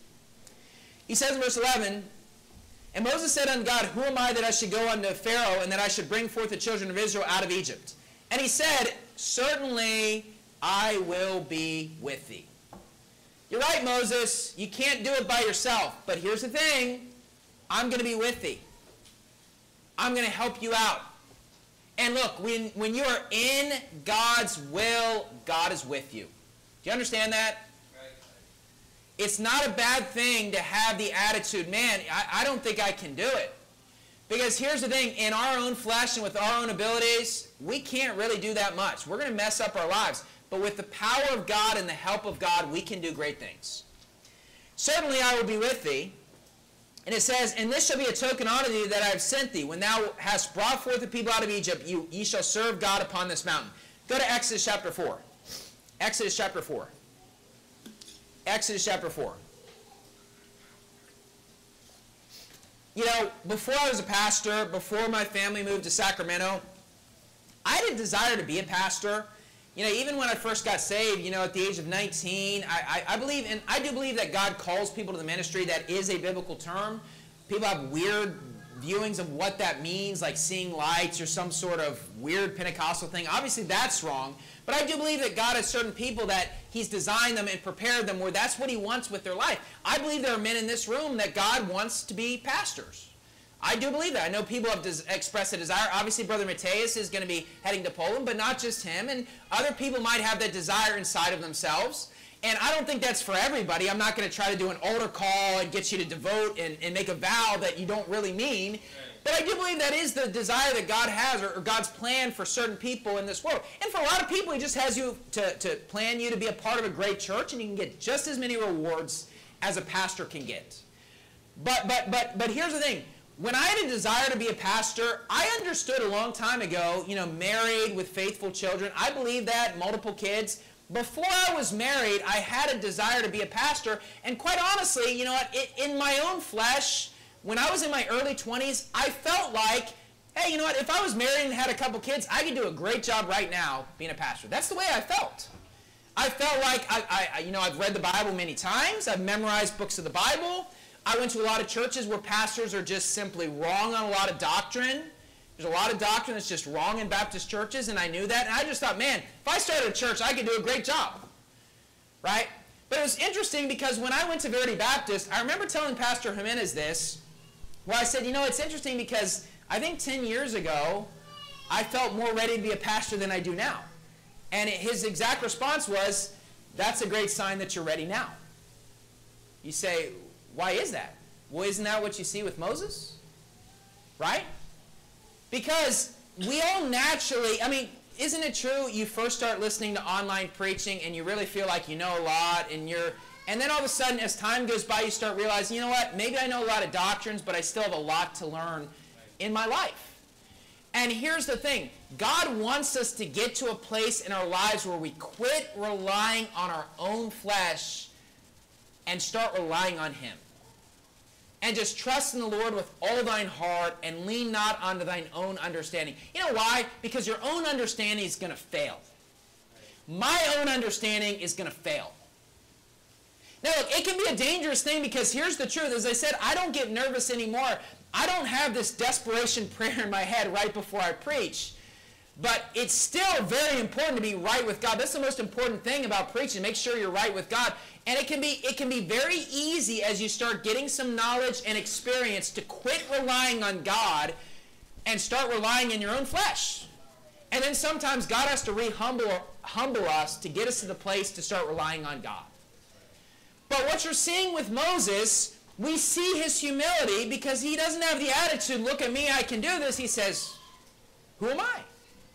S2: He says in verse eleven, and Moses said unto God, who am I that I should go unto Pharaoh, and that I should bring forth the children of Israel out of Egypt? And he said, certainly I will be with thee. You're right, Moses. You can't do it by yourself. But here's the thing. I'm going to be with thee. I'm going to help you out. And look, when, when you are in God's will, God is with you. Do you understand that? Right. It's not a bad thing to have the attitude, man, I, I don't think I can do it. Because here's the thing, in our own flesh and with our own abilities, we can't really do that much. We're going to mess up our lives. But with the power of God and the help of God, we can do great things. Certainly I will be with thee. And it says, and this shall be a token unto thee that I have sent thee. When thou hast brought forth the people out of Egypt, you, ye shall serve God upon this mountain. Go to Exodus chapter four. Exodus chapter four. Exodus chapter four. you know, before I was a pastor, before my family moved to Sacramento, I had a desire to be a pastor. You know, even when I first got saved, you know, at the age of nineteen, I, I, I believe, and I do believe that God calls people to the ministry. That is a biblical term. People have weird viewings of what that means, like seeing lights or some sort of weird Pentecostal thing. Obviously, that's wrong. But I do believe that God has certain people that he's designed them and prepared them where that's what he wants with their life. I believe there are men in this room that God wants to be pastors. I do believe that. I know people have des- expressed a desire. Obviously, Brother Mateus is going to be heading to Poland, but not just him. And other people might have that desire inside of themselves. And I don't think that's for everybody. I'm not going to try to do an altar call and get you to devote and, and make a vow that you don't really mean. But I do believe that is the desire that God has, or, or God's plan for certain people in this world. And for a lot of people, he just has you to, to plan you to be a part of a great church, and you can get just as many rewards as a pastor can get. But, but, but, but here's the thing. When I had a desire to be a pastor, I understood a long time ago, you know, married with faithful children. I believe that, multiple kids. Before I was married, I had a desire to be a pastor. And quite honestly, you know what, it, in my own flesh, when I was in my early twenties, I felt like, hey, you know what, if I was married and had a couple kids, I could do a great job right now being a pastor. That's the way I felt. I felt like, I, I, you know, I've read the Bible many times. I've memorized books of the Bible. I went to a lot of churches where pastors are just simply wrong on a lot of doctrine. There's a lot of doctrine that's just wrong in Baptist churches, and I knew that. And I just thought, man, if I started a church, I could do a great job. Right? But it was interesting because when I went to Verity Baptist, I remember telling Pastor Jimenez this, where I said, you know, it's interesting because I think ten years ago, I felt more ready to be a pastor than I do now. And his exact response was, that's a great sign that you're ready now. You say, why is that? Well, isn't that what you see with Moses? Right? Because we all naturally, I mean, isn't it true you first start listening to online preaching and you really feel like you know a lot, and you're, and then all of a sudden as time goes by you start realizing, you know what, maybe I know a lot of doctrines, but I still have a lot to learn in my life. And here's the thing, God wants us to get to a place in our lives where we quit relying on our own flesh and start relying on him. And just trust in the Lord with all thine heart and lean not unto thine own understanding. You know why? Because your own understanding is going to fail. My own understanding is going to fail. Now, look, it can be a dangerous thing because here's the truth. As I said, I don't get nervous anymore. I don't have this desperation prayer in my head right before I preach. But it's still very important to be right with God. That's the most important thing about preaching. Make sure you're right with God. And it can be it can be very easy as you start getting some knowledge and experience to quit relying on God and start relying in your own flesh. And then sometimes God has to re-humble humble us to get us to the place to start relying on God. But what you're seeing with Moses, we see his humility because he doesn't have the attitude, look at me, I can do this. He says, who am I?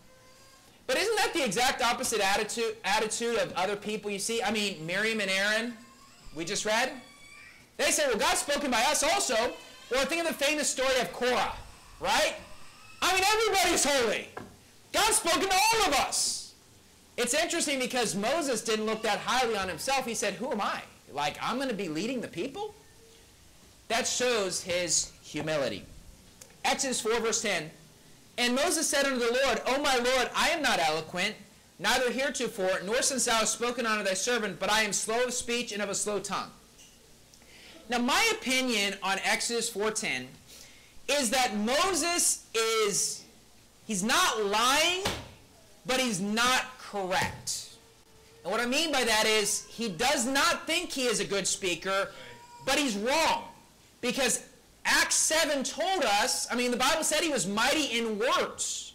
S2: But isn't that the exact opposite attitude, attitude of other people you see? I mean, Miriam and Aaron, we just read. They say, well, God's spoken by us also. Or think of the famous story of Korah, right? I mean, everybody's holy. God's spoken to all of us. It's interesting because Moses didn't look that highly on himself. He said, who am I? Like, I'm going to be leading the people? That shows his humility. Exodus four, verse ten. And Moses said unto the Lord, O my Lord, I am not eloquent, neither heretofore, nor since thou hast spoken unto thy servant, but I am slow of speech and of a slow tongue. Now my opinion on Exodus four ten is that Moses is, he's not lying, but he's not correct. And what I mean by that is, he does not think he is a good speaker, but he's wrong. Because Acts seven told us, I mean, the Bible said he was mighty in words.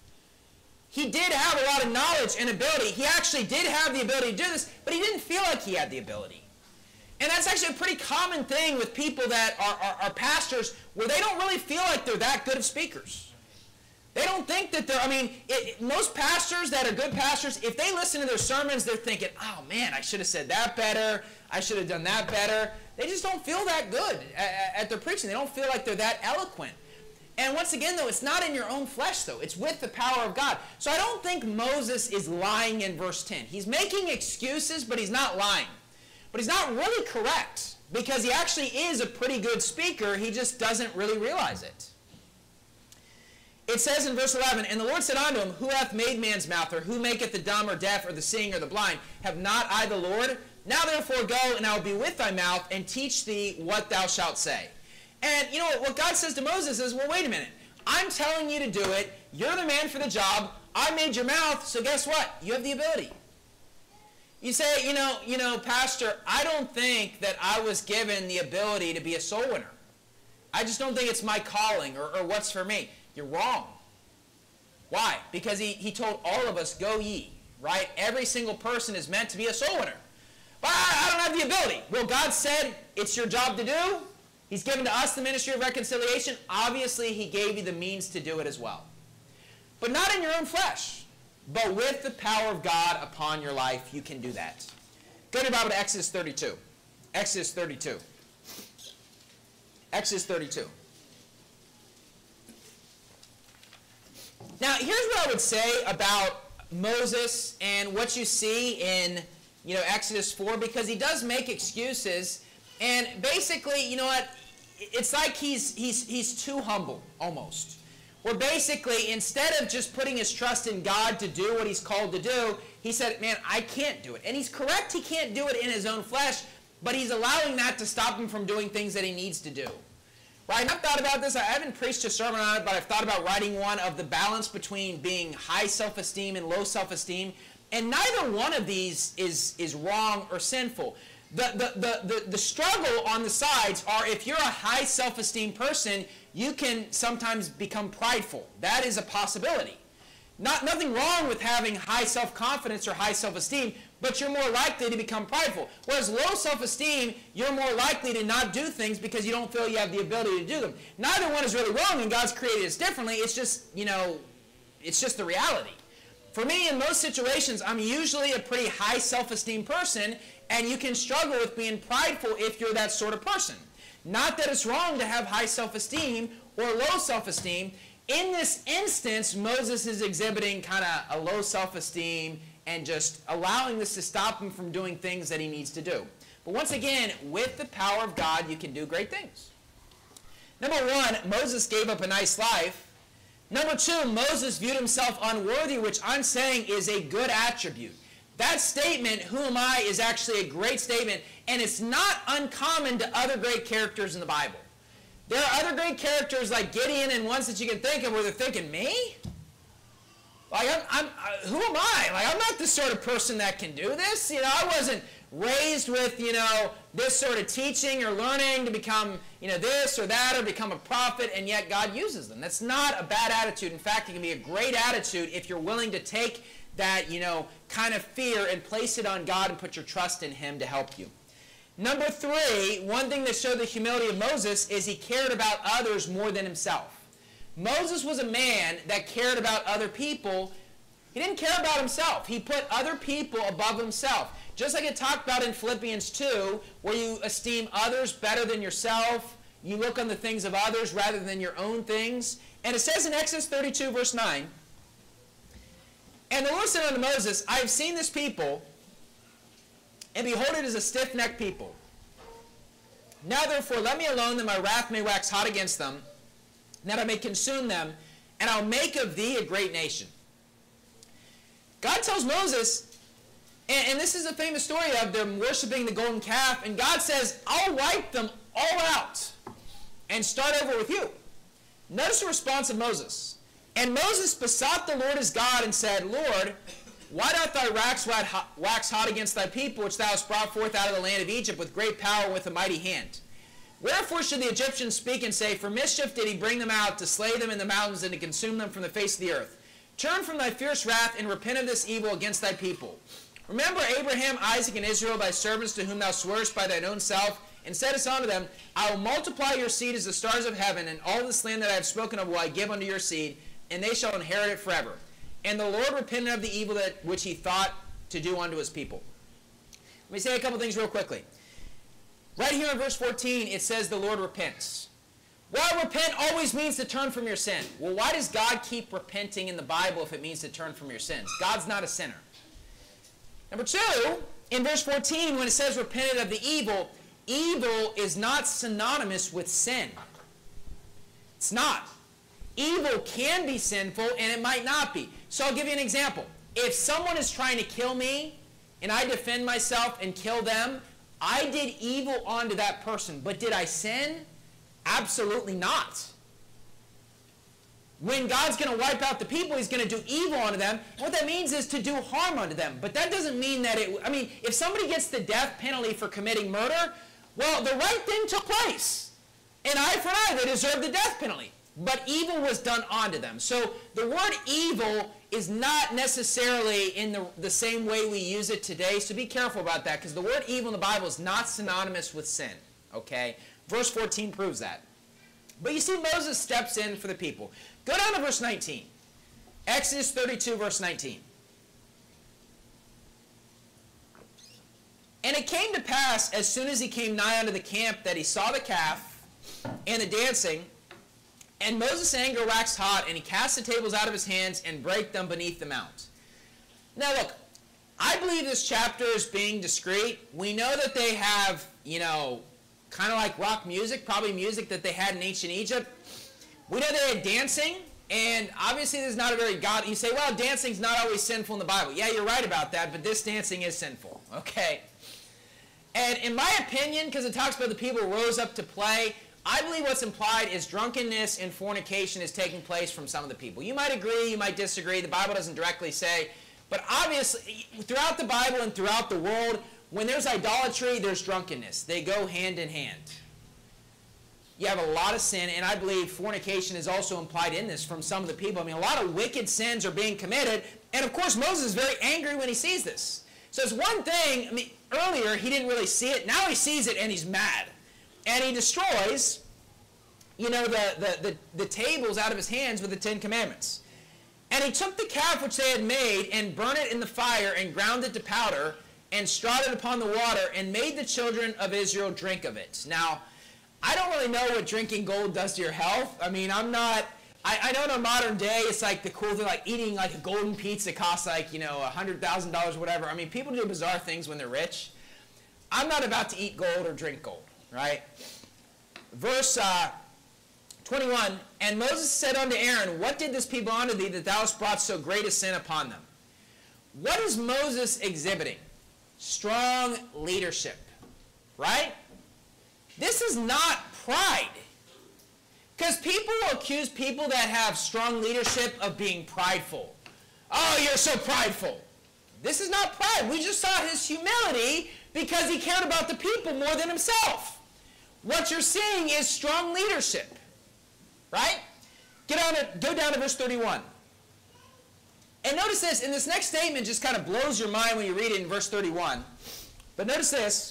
S2: He did have a lot of knowledge and ability. He actually did have the ability to do this, but he didn't feel like he had the ability. And that's actually a pretty common thing with people that are, are, are pastors, where they don't really feel like they're that good of speakers. They don't think that they're, I mean, it, it, most pastors that are good pastors, if they listen to their sermons, they're thinking, oh man, I should have said that better. I should have done that better. They just don't feel that good at, at their preaching. They don't feel like they're that eloquent. And once again, though, it's not in your own flesh, though. It's with the power of God. So I don't think Moses is lying in verse ten. He's making excuses, but he's not lying. But he's not really correct. because he actually is a pretty good speaker. He just doesn't really realize it. It says in verse eleven, "And the Lord said unto him, Who hath made man's mouth, or who maketh the dumb or deaf or the seeing or the blind? Have not I the Lord? Now therefore go, and I will be with thy mouth, and teach thee what thou shalt say." And you know what God says to Moses is, well, wait a minute. I'm telling you to do it. You're the man for the job. I made your mouth, so guess what? You have the ability. You say, you know, you know, Pastor, I don't think that I was given the ability to be a soul winner. I just don't think it's my calling or, or what's for me. You're wrong. Why? Because he, he told all of us, go ye, right? Every single person is meant to be a soul winner. But I, I don't have the ability. Well, God said it's your job to do. He's given to us the ministry of reconciliation. Obviously, he gave you the means to do it as well. But not in your own flesh. But with the power of God upon your life, you can do that. Go to your Bible to Exodus thirty-two. Exodus thirty-two. Exodus thirty-two. Now, here's what I would say about Moses and what you see in, you know, Exodus four, because he does make excuses. And basically, you know what? It's like he's, he's, he's too humble, almost. Where basically, instead of just putting his trust in God to do what he's called to do, he said, man, I can't do it. And he's correct, he can't do it in his own flesh, but he's allowing that to stop him from doing things that he needs to do. Right? And I've thought about this. I haven't preached a sermon on it, but I've thought about writing one of the balance between being high self-esteem and low self-esteem. And neither one of these is, is wrong or sinful. The, the, the, the, the struggle on the sides are, if you're a high self-esteem person, you can sometimes become prideful. That is a possibility. Not, nothing wrong with having high self-confidence or high self-esteem, but you're more likely to become prideful. Whereas low self-esteem, you're more likely to not do things because you don't feel you have the ability to do them. Neither one is really wrong, and God's created us differently. It's just, you know, it's just the reality. For me, in most situations, I'm usually a pretty high self-esteem person, and you can struggle with being prideful if you're that sort of person. Not that it's wrong to have high self-esteem or low self-esteem. In this instance, Moses is exhibiting kind of a low self-esteem and just allowing this to stop him from doing things that he needs to do. But once again, with the power of God, you can do great things. Number one, Moses gave up a nice life. Number two, Moses viewed himself unworthy, which I'm saying is a good attribute. That statement, who am I, is actually a great statement, and it's not uncommon to other great characters in the Bible. There are other great characters like Gideon and ones that you can think of where they're thinking, me? Like, I'm, I'm, uh, who am I? Like, I'm not the sort of person that can do this. You know, I wasn't raised with, you know, this sort of teaching or learning to become, you know, this or that or become a prophet, and yet God uses them. That's not a bad attitude. In fact, it can be a great attitude if you're willing to take that, you know, kind of fear and place it on God and put your trust in him to help you. Number three, one thing that showed the humility of Moses is he cared about others more than himself. Moses was a man that cared about other people. He didn't care about himself. He put other people above himself. Just like it talked about in Philippians two, where you esteem others better than yourself. You look on the things of others rather than your own things. And it says in Exodus thirty-two, verse nine, "And the Lord said unto Moses, I have seen this people, and behold, it is a stiff-necked people. Now therefore let me alone, that my wrath may wax hot against them, and that I may consume them, and I'll make of thee a great nation." God tells Moses, and, and this is a famous story of them worshiping the golden calf, and God says, I'll wipe them all out and start over with you. Notice the response of Moses. "And Moses besought the Lord his God and said, Lord, why doth thy wax wax hot against thy people, which thou hast brought forth out of the land of Egypt with great power and with a mighty hand? Wherefore should the Egyptians speak and say, For mischief did he bring them out, to slay them in the mountains and to consume them from the face of the earth? Turn from thy fierce wrath and repent of this evil against thy people. Remember Abraham, Isaac, and Israel, thy servants, to whom thou swarest by thine own self, and saidst unto them, I will multiply your seed as the stars of heaven, and all this land that I have spoken of will I give unto your seed, and they shall inherit it forever. And the Lord repented of the evil that which he thought to do unto his people." Let me say a couple things real quickly. Right here in verse fourteen, it says the Lord repents. Well, repent always means to turn from your sin. Well, why does God keep repenting in the Bible if it means to turn from your sins? God's not a sinner. Number two, in verse fourteen, when it says repented of the evil, evil is not synonymous with sin. It's not. Evil can be sinful and it might not be. So I'll give you an example. If someone is trying to kill me and I defend myself and kill them, I did evil onto that person. But did I sin? Absolutely not. When God's going to wipe out the people, he's going to do evil unto them. What that means is to do harm unto them. But that doesn't mean that it, I mean, if somebody gets the death penalty for committing murder, well, the right thing took place. An eye for an eye, they deserve the death penalty. But evil was done onto them. So the word evil is not necessarily in the, the same way we use it today. So be careful about that, because the word evil in the Bible is not synonymous with sin. Okay? Verse fourteen proves that. But you see, Moses steps in for the people. Go down to verse nineteen. Exodus thirty-two, verse nineteen. And it came to pass, as soon as he came nigh unto the camp, that he saw the calf and the dancing, and Moses' anger waxed hot, and he cast the tables out of his hands and brake them beneath the mount. Now look, I believe this chapter is being discreet. We know that they have, you know, kind of like rock music, probably music that they had in ancient Egypt. We know they had dancing, and obviously there's not a very God. You say, well, dancing's not always sinful in the Bible. Yeah, you're right about that, but this dancing is sinful, okay? And in my opinion, because it talks about the people who rose up to play, I believe what's implied is drunkenness and fornication is taking place from some of the people. You might agree, you might disagree. The Bible doesn't directly say, but obviously, throughout the Bible and throughout the world, when there's idolatry, there's drunkenness. They go hand in hand. You have a lot of sin, and I believe fornication is also implied in this from some of the people. I mean, a lot of wicked sins are being committed, and of course, Moses is very angry when he sees this. So it's one thing, I mean, earlier he didn't really see it. Now he sees it, and he's mad. And he destroys, you know, the, the, the, the tables out of his hands with the Ten Commandments. And he took the calf which they had made and burned it in the fire and ground it to powder and strawed it upon the water and made the children of Israel drink of it. Now, I don't really know what drinking gold does to your health. I mean, I'm not, I, I know in our modern day it's like the cool thing, like eating like a golden pizza costs like, you know, one hundred thousand dollars or whatever. I mean, people do bizarre things when they're rich. I'm not about to eat gold or drink gold, right? Verse uh, twenty-one, and Moses said unto Aaron, what did this people unto thee that thou hast brought so great a sin upon them? What is Moses exhibiting? Strong leadership, right? This is not pride. Because people accuse people that have strong leadership of being prideful. Oh, you're so prideful. This is not pride. We just saw his humility because he cared about the people more than himself. What you're seeing is strong leadership, right? Get on it, go down to verse thirty-one. And notice this, and this next statement just kind of blows your mind when you read it in verse thirty-one. But notice this.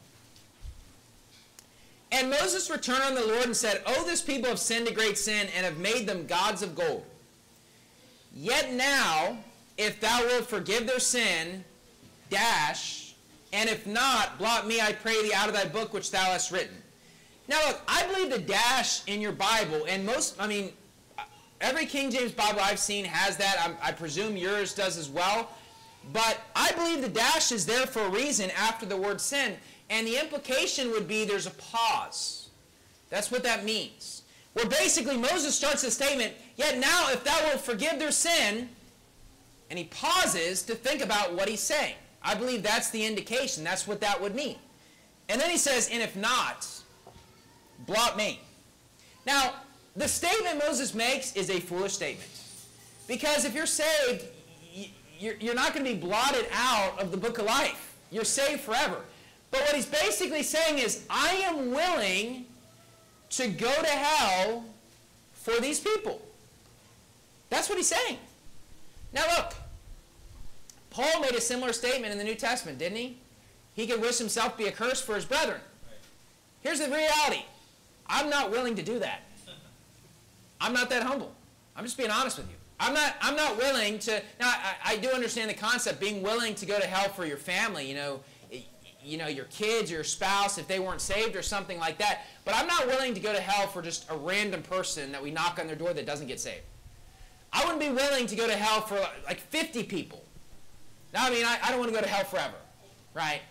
S2: And Moses returned unto the Lord and said, oh, this people have sinned a great sin and have made them gods of gold. Yet now, if thou wilt forgive their sin, dash, and if not, blot me, I pray thee, out of thy book which thou hast written. Now look, I believe the dash in your Bible, and most, I mean, every King James Bible I've seen has that. I'm, I presume yours does as well. But I believe the dash is there for a reason after the word sin. And the implication would be there's a pause. That's what that means. Where basically Moses starts the statement, yet now if thou wilt forgive their sin, and he pauses to think about what he's saying. I believe that's the indication. That's what that would mean. And then he says, and if not, blot me. Now, the statement Moses makes is a foolish statement. Because if you're saved, you're not going to be blotted out of the book of life. You're saved forever. But what he's basically saying is, I am willing to go to hell for these people. That's what he's saying. Now look, Paul made a similar statement in the New Testament, didn't he? He could wish himself be accursed for his brethren. Here's the reality. I'm not willing to do that. I'm not that humble. I'm just being honest with you. I'm not, I'm not willing to, now I, I do understand the concept, being willing to go to hell for your family, you know, you know, your kids or your spouse, if they weren't saved or something like that. But I'm not willing to go to hell for just a random person that we knock on their door that doesn't get saved. I wouldn't be willing to go to hell for like fifty people. Now, I mean, I, I don't want to go to hell forever, right?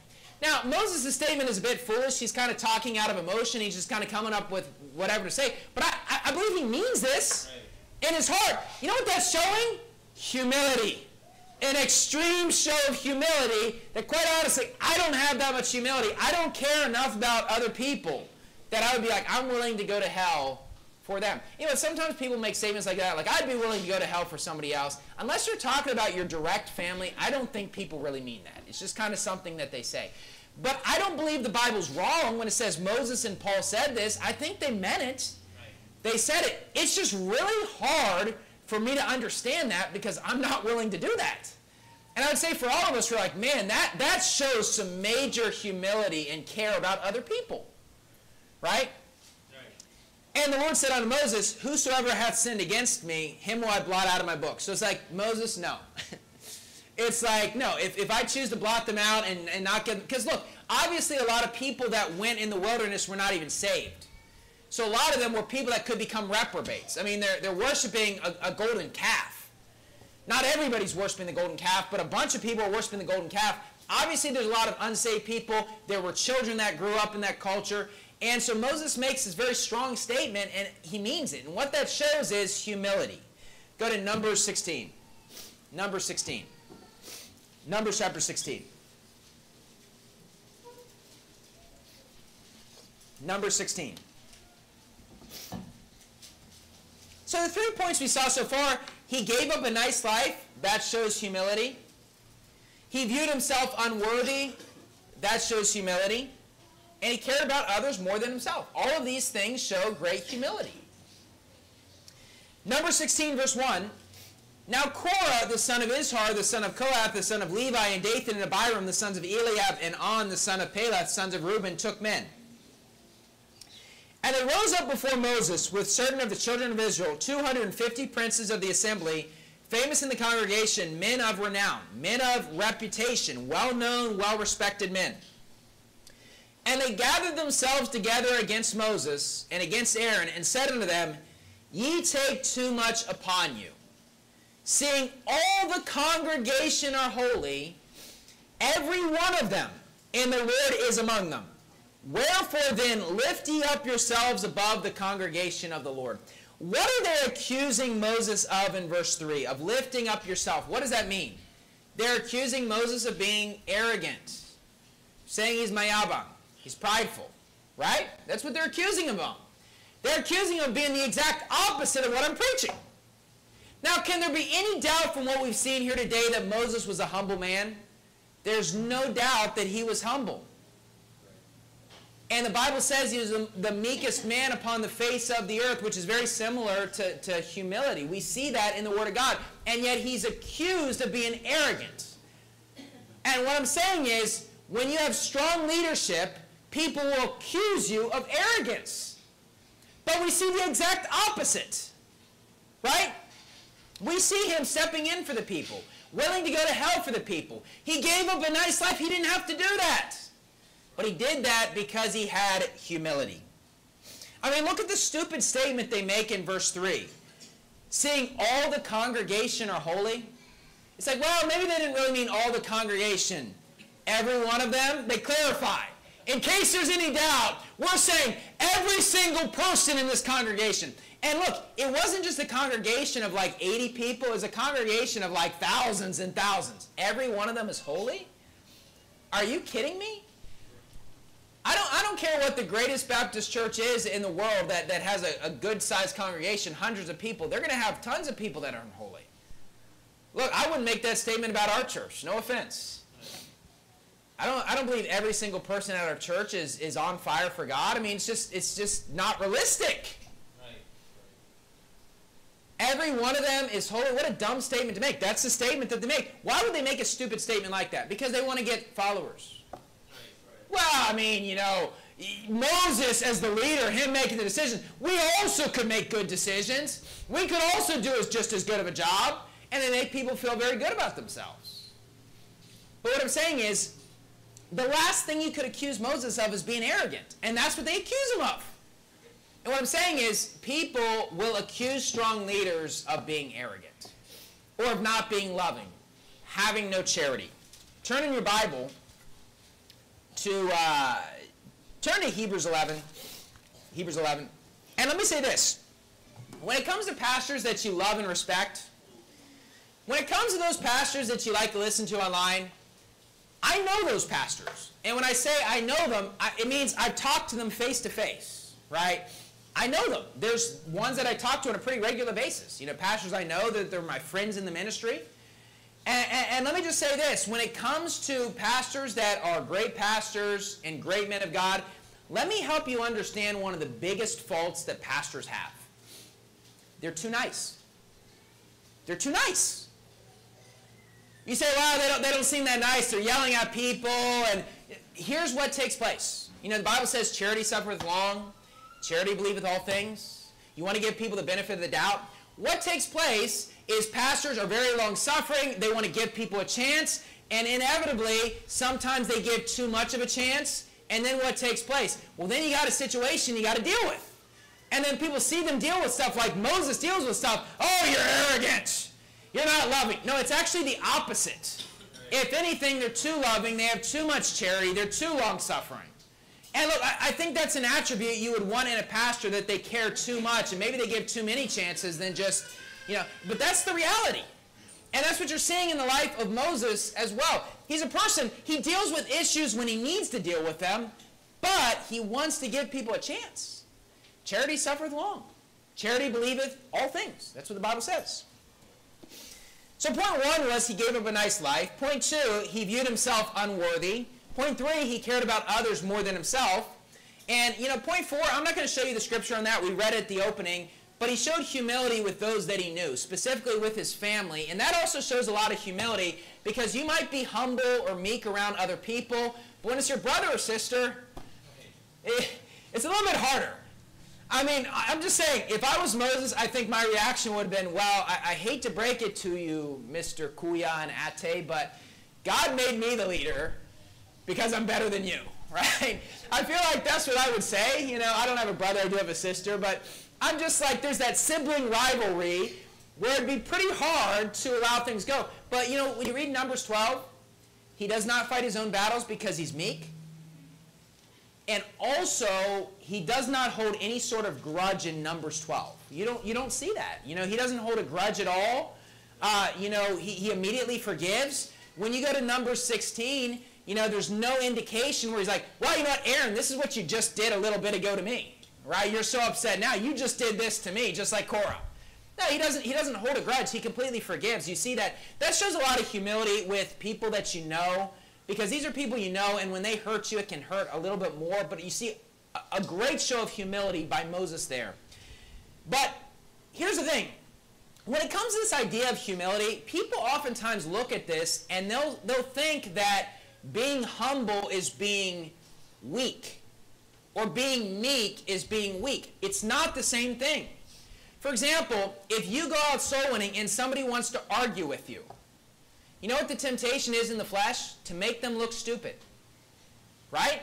S2: Now, Moses' statement is a bit foolish. He's kind of talking out of emotion. He's just kind of coming up with whatever to say. But I, I, I believe he means this right. in his heart. You know what that's showing? Humility. An extreme show of humility that, quite honestly, I don't have that much humility. I don't care enough about other people that I would be like, I'm willing to go to hell for them. You know, sometimes people make statements like that, like, I'd be willing to go to hell for somebody else. Unless you're talking about your direct family, I don't think people really mean that. It's just kind of something that they say. But I don't believe the Bible's wrong when it says Moses and Paul said this. I think they meant it. They said it. It's just really hard for me to understand that because I'm not willing to do that. And I would say for all of us, we're like, man, that, that shows some major humility and care about other people. Right? And the Lord said unto Moses, whosoever hath sinned against me, him will I blot out of my book. So it's like, Moses, no. It's like, no, if, if I choose to blot them out and, and not get them, because look, obviously a lot of people that went in the wilderness were not even saved. So a lot of them were people that could become reprobates. I mean, they're, they're worshiping a, a golden calf. Not everybody's worshiping the golden calf, but a bunch of people are worshiping the golden calf. Obviously there's a lot of unsaved people. There were children that grew up in that culture. And so Moses makes this very strong statement, and he means it. And what that shows is humility. Go to Numbers sixteen. Numbers sixteen. Numbers chapter sixteen. Numbers sixteen. So the three points we saw so far, he gave up a nice life. That shows humility. He viewed himself unworthy. That shows humility. And he cared about others more than himself. All of these things show great humility. Number sixteen, verse one. Now Korah, the son of Izhar, the son of Kohath, the son of Levi, and Dathan and Abiram, the sons of Eliab, and On, the son of Peleth, sons of Reuben, took men. And they rose up before Moses with certain of the children of Israel, two hundred fifty princes of the assembly, famous in the congregation, men of renown, men of reputation, well-known, well-respected men. And they gathered themselves together against Moses and against Aaron, and said unto them, Ye take too much upon you, seeing all the congregation are holy, every one of them, and the Lord is among them. Wherefore then lift ye up yourselves above the congregation of the Lord. What are they accusing Moses of in verse three? Of lifting up yourself. What does that mean? They're accusing Moses of being arrogant, saying he's mayabang. He's prideful, right? That's what they're accusing him of. They're accusing him of being the exact opposite of what I'm preaching. Now, can there be any doubt from what we've seen here today that Moses was a humble man? There's no doubt that he was humble. And the Bible says he was the, the meekest man upon the face of the earth, which is very similar to, to humility. We see that in the Word of God. And yet he's accused of being arrogant. And what I'm saying is, when you have strong leadership, people will accuse you of arrogance. But we see the exact opposite. Right? We see him stepping in for the people, willing to go to hell for the people. He gave up a nice life. He didn't have to do that. But he did that because he had humility. I mean, look at the stupid statement they make in verse three. Seeing all the congregation are holy. It's like, well, maybe they didn't really mean all the congregation. Every one of them, they clarify. In case there's any doubt, we're saying every single person in this congregation. And look, it wasn't just a congregation of like eighty people. It was a congregation of like thousands and thousands. Every one of them is holy? Are you kidding me? I don't, I don't care what the greatest Baptist church is in the world that, that has a, a good-sized congregation, hundreds of people. They're going to have tons of people that aren't holy. Look, I wouldn't make that statement about our church. No offense. I don't, I don't believe every single person at our church is, is on fire for God. I mean, it's just, it's just not realistic. Every one of them is holy. What a dumb statement to make. That's the statement that they make. Why would they make a stupid statement like that? Because they want to get followers. Well, I mean, you know, Moses as the leader, him making the decisions, we also could make good decisions. We could also do as just as good of a job, and they make people feel very good about themselves. But what I'm saying is, the last thing you could accuse Moses of is being arrogant, and that's what they accuse him of. And what I'm saying is, people will accuse strong leaders of being arrogant, or of not being loving, having no charity. Turn in your Bible to uh, turn to Hebrews eleven. Hebrews eleven. And let me say this. When it comes to pastors that you love and respect, when it comes to those pastors that you like to listen to online, I know those pastors. And when I say I know them, I, it means I've talked to them face to face, right? I know them. There's ones that I talk to on a pretty regular basis. You know, pastors I know that they're my friends in the ministry. And, and, and let me just say this. When it comes to pastors that are great pastors and great men of God, let me help you understand one of the biggest faults that pastors have. They're too nice. They're too nice. You say, well, they don't, they don't seem that nice. They're yelling at people. And here's what takes place. You know, the Bible says charity suffereth long. Charity believeth all things. You want to give people the benefit of the doubt. What takes place is pastors are very long-suffering. They want to give people a chance. And inevitably, sometimes they give too much of a chance. And then what takes place? Well, then you got a situation you got to deal with. And then people see them deal with stuff like Moses deals with stuff. Oh, you're arrogant. You're not loving. No, it's actually the opposite. If anything, they're too loving. They have too much charity. They're too long-suffering. And look, I, I think that's an attribute you would want in a pastor, that they care too much. And maybe they give too many chances than just, you know. But that's the reality. And that's what you're seeing in the life of Moses as well. He's a person, he deals with issues when he needs to deal with them, but he wants to give people a chance. Charity suffereth long. Charity believeth all things. That's what the Bible says. So point one was he gave up a nice life. Point two, he viewed himself unworthy. Point three, he cared about others more than himself. And, you know, point four, I'm not going to show you the scripture on that. We read it at the opening. But he showed humility with those that he knew, specifically with his family. And that also shows a lot of humility, because you might be humble or meek around other people, but when it's your brother or sister, it, it's a little bit harder. I mean, I'm just saying, if I was Moses, I think my reaction would have been, well, I, I hate to break it to you, Mister Kuya and Ate, but God made me the leader because I'm better than you, right? I feel like that's what I would say. You know, I don't have a brother, I do have a sister, but I'm just like, there's that sibling rivalry where it'd be pretty hard to allow things go. But, you know, when you read Numbers twelve, he does not fight his own battles because he's meek. And also, he does not hold any sort of grudge in Numbers twelve. You don't, you don't see that. You know, he doesn't hold a grudge at all. Uh, you know, he, he immediately forgives. When you go to Numbers sixteen, you know, there's no indication where he's like, well, you know what, Aaron, this is what you just did a little bit ago to me. Right? You're so upset now. You just did this to me, just like Korah. No, he doesn't, he doesn't hold a grudge. He completely forgives. You see that? That shows a lot of humility with people that you know, because these are people you know, and when they hurt you, it can hurt a little bit more. But you see a, a great show of humility by Moses there. But here's the thing. When it comes to this idea of humility, people oftentimes look at this, and they'll, they'll think that being humble is being weak. Or being meek is being weak. It's not the same thing. For example, if you go out soul winning and somebody wants to argue with you, you know what the temptation is in the flesh? To make them look stupid. Right?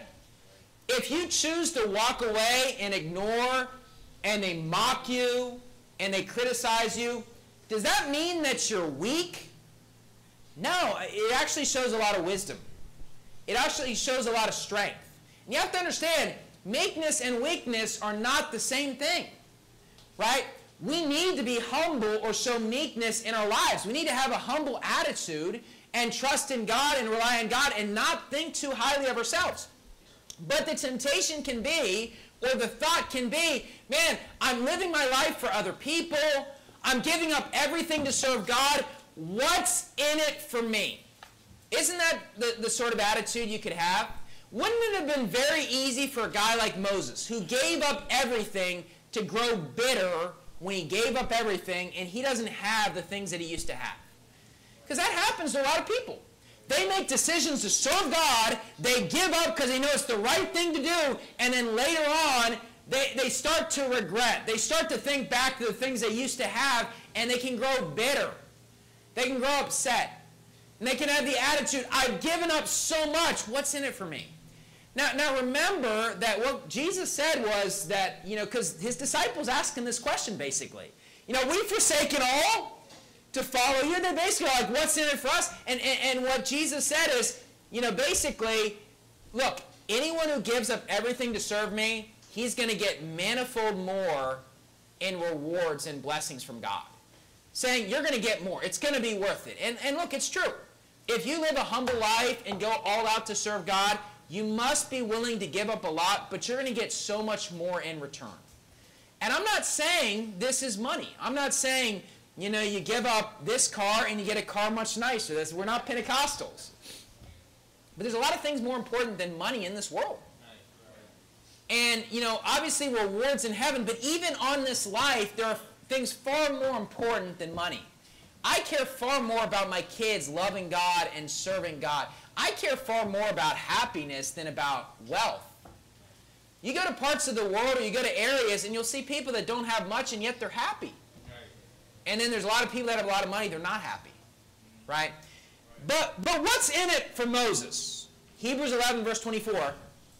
S2: If you choose to walk away and ignore, and they mock you, and they criticize you, does that mean that you're weak? No, it actually shows a lot of wisdom. It actually shows a lot of strength. And you have to understand, meekness and weakness are not the same thing, right? We need to be humble or show meekness in our lives. We need to have a humble attitude and trust in God and rely on God and not think too highly of ourselves. But the temptation can be, or the thought can be, man, I'm living my life for other people. I'm giving up everything to serve God. What's in it for me? Isn't that the, the sort of attitude you could have? Wouldn't it have been very easy for a guy like Moses, who gave up everything, to grow bitter when he gave up everything and he doesn't have the things that he used to have? Because that happens to a lot of people. They make decisions to serve God, they give up because they know it's the right thing to do, and then later on, they, they start to regret. They start to think back to the things they used to have, and they can grow bitter. They can grow upset. And they can have the attitude, I've given up so much, what's in it for me? Now, now remember that what Jesus said was that, you know, because his disciples asked him this question basically. You know, we've forsaken all to follow you. They're basically like, what's in it for us? And, and, and what Jesus said is, you know, basically, look, anyone who gives up everything to serve me, he's going to get manifold more in rewards and blessings from God. Saying you're going to get more. It's going to be worth it. And, and look, it's true. If you live a humble life and go all out to serve God, you must be willing to give up a lot, but you're going to get so much more in return. And I'm not saying this is money. I'm not saying, you know, you give up this car and you get a car much nicer. That's, we're not Pentecostals. But there's a lot of things more important than money in this world. And, you know, obviously rewards in heaven, but even on this life, there are things far more important than money. I care far more about my kids loving God and serving God. I care far more about happiness than about wealth. You go to parts of the world or you go to areas and you'll see people that don't have much and yet they're happy. And then there's a lot of people that have a lot of money, they're not happy. Right? But, but what's in it for Moses? Hebrews eleven verse twenty-four.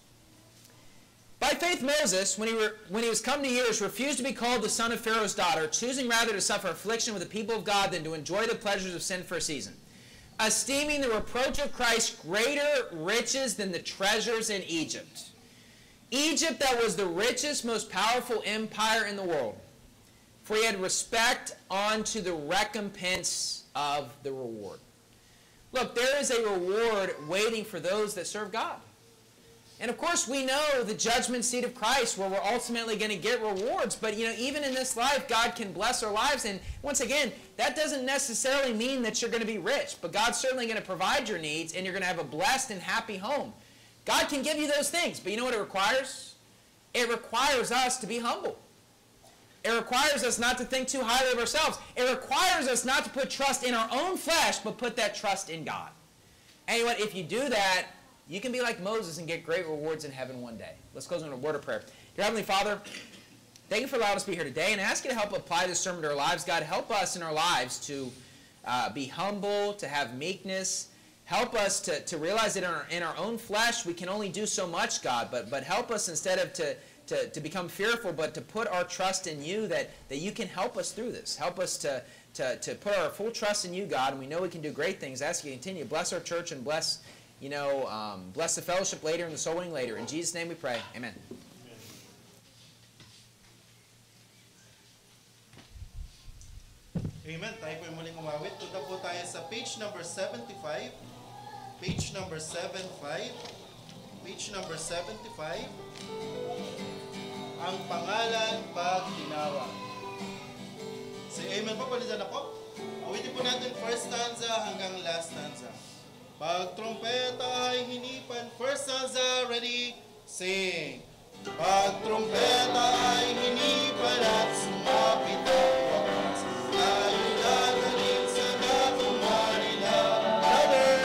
S2: By faith Moses, when he, were, when he was come to years, refused to be called the son of Pharaoh's daughter, choosing rather to suffer affliction with the people of God than to enjoy the pleasures of sin for a season, esteeming the reproach of Christ greater riches than the treasures in Egypt. Egypt, that was the richest, most powerful empire in the world, for he had respect unto the recompense of the reward. Look, there is a reward waiting for those that serve God. And of course, we know the judgment seat of Christ where we're ultimately going to get rewards. But, you know, even in this life, God can bless our lives. And once again, that doesn't necessarily mean that you're going to be rich. But God's certainly going to provide your needs, and you're going to have a blessed and happy home. God can give you those things. But you know what it requires? It requires us to be humble. It requires us not to think too highly of ourselves. It requires us not to put trust in our own flesh, but put that trust in God. And you know what? If you do that, you can be like Moses and get great rewards in heaven one day. Let's close with a word of prayer. Dear Heavenly Father, thank you for allowing us to be here today, and I ask you to help apply this sermon to our lives. God, help us in our lives to uh, be humble, to have meekness. Help us to, to realize that in our, in our own flesh we can only do so much, God, but, but help us instead of to, to, to become fearful, but to put our trust in you, that, that you can help us through this. Help us to, to, to put our full trust in you, God, and we know we can do great things. I ask you to continue to bless our church and bless You know, um, bless the fellowship later and the soul winning later. In Jesus' name we pray. Amen.
S1: Amen. Tayo po yung muling umawit. Punta po tayo sa page number seventy-five. Page number seventy-five. Page number seventy-five. Ang pangalan pag tinawag. Say amen po. Palitan na po. Awitin po natin first stanza hanggang last stanza. Pag trompeta ay hinipan, first stanza, ready, sing. Pag trompeta ay hinipan at sumapit ang wakas, tayo dadaling sa datungan nila. Brother!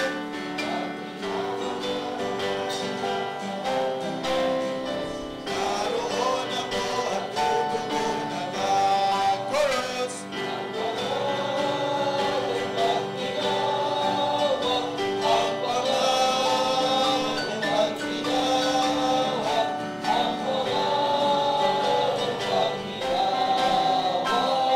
S1: Naroon ako at tutugon agad. Chorus!
S4: Oh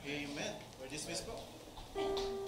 S1: Amen. We're dismissed po.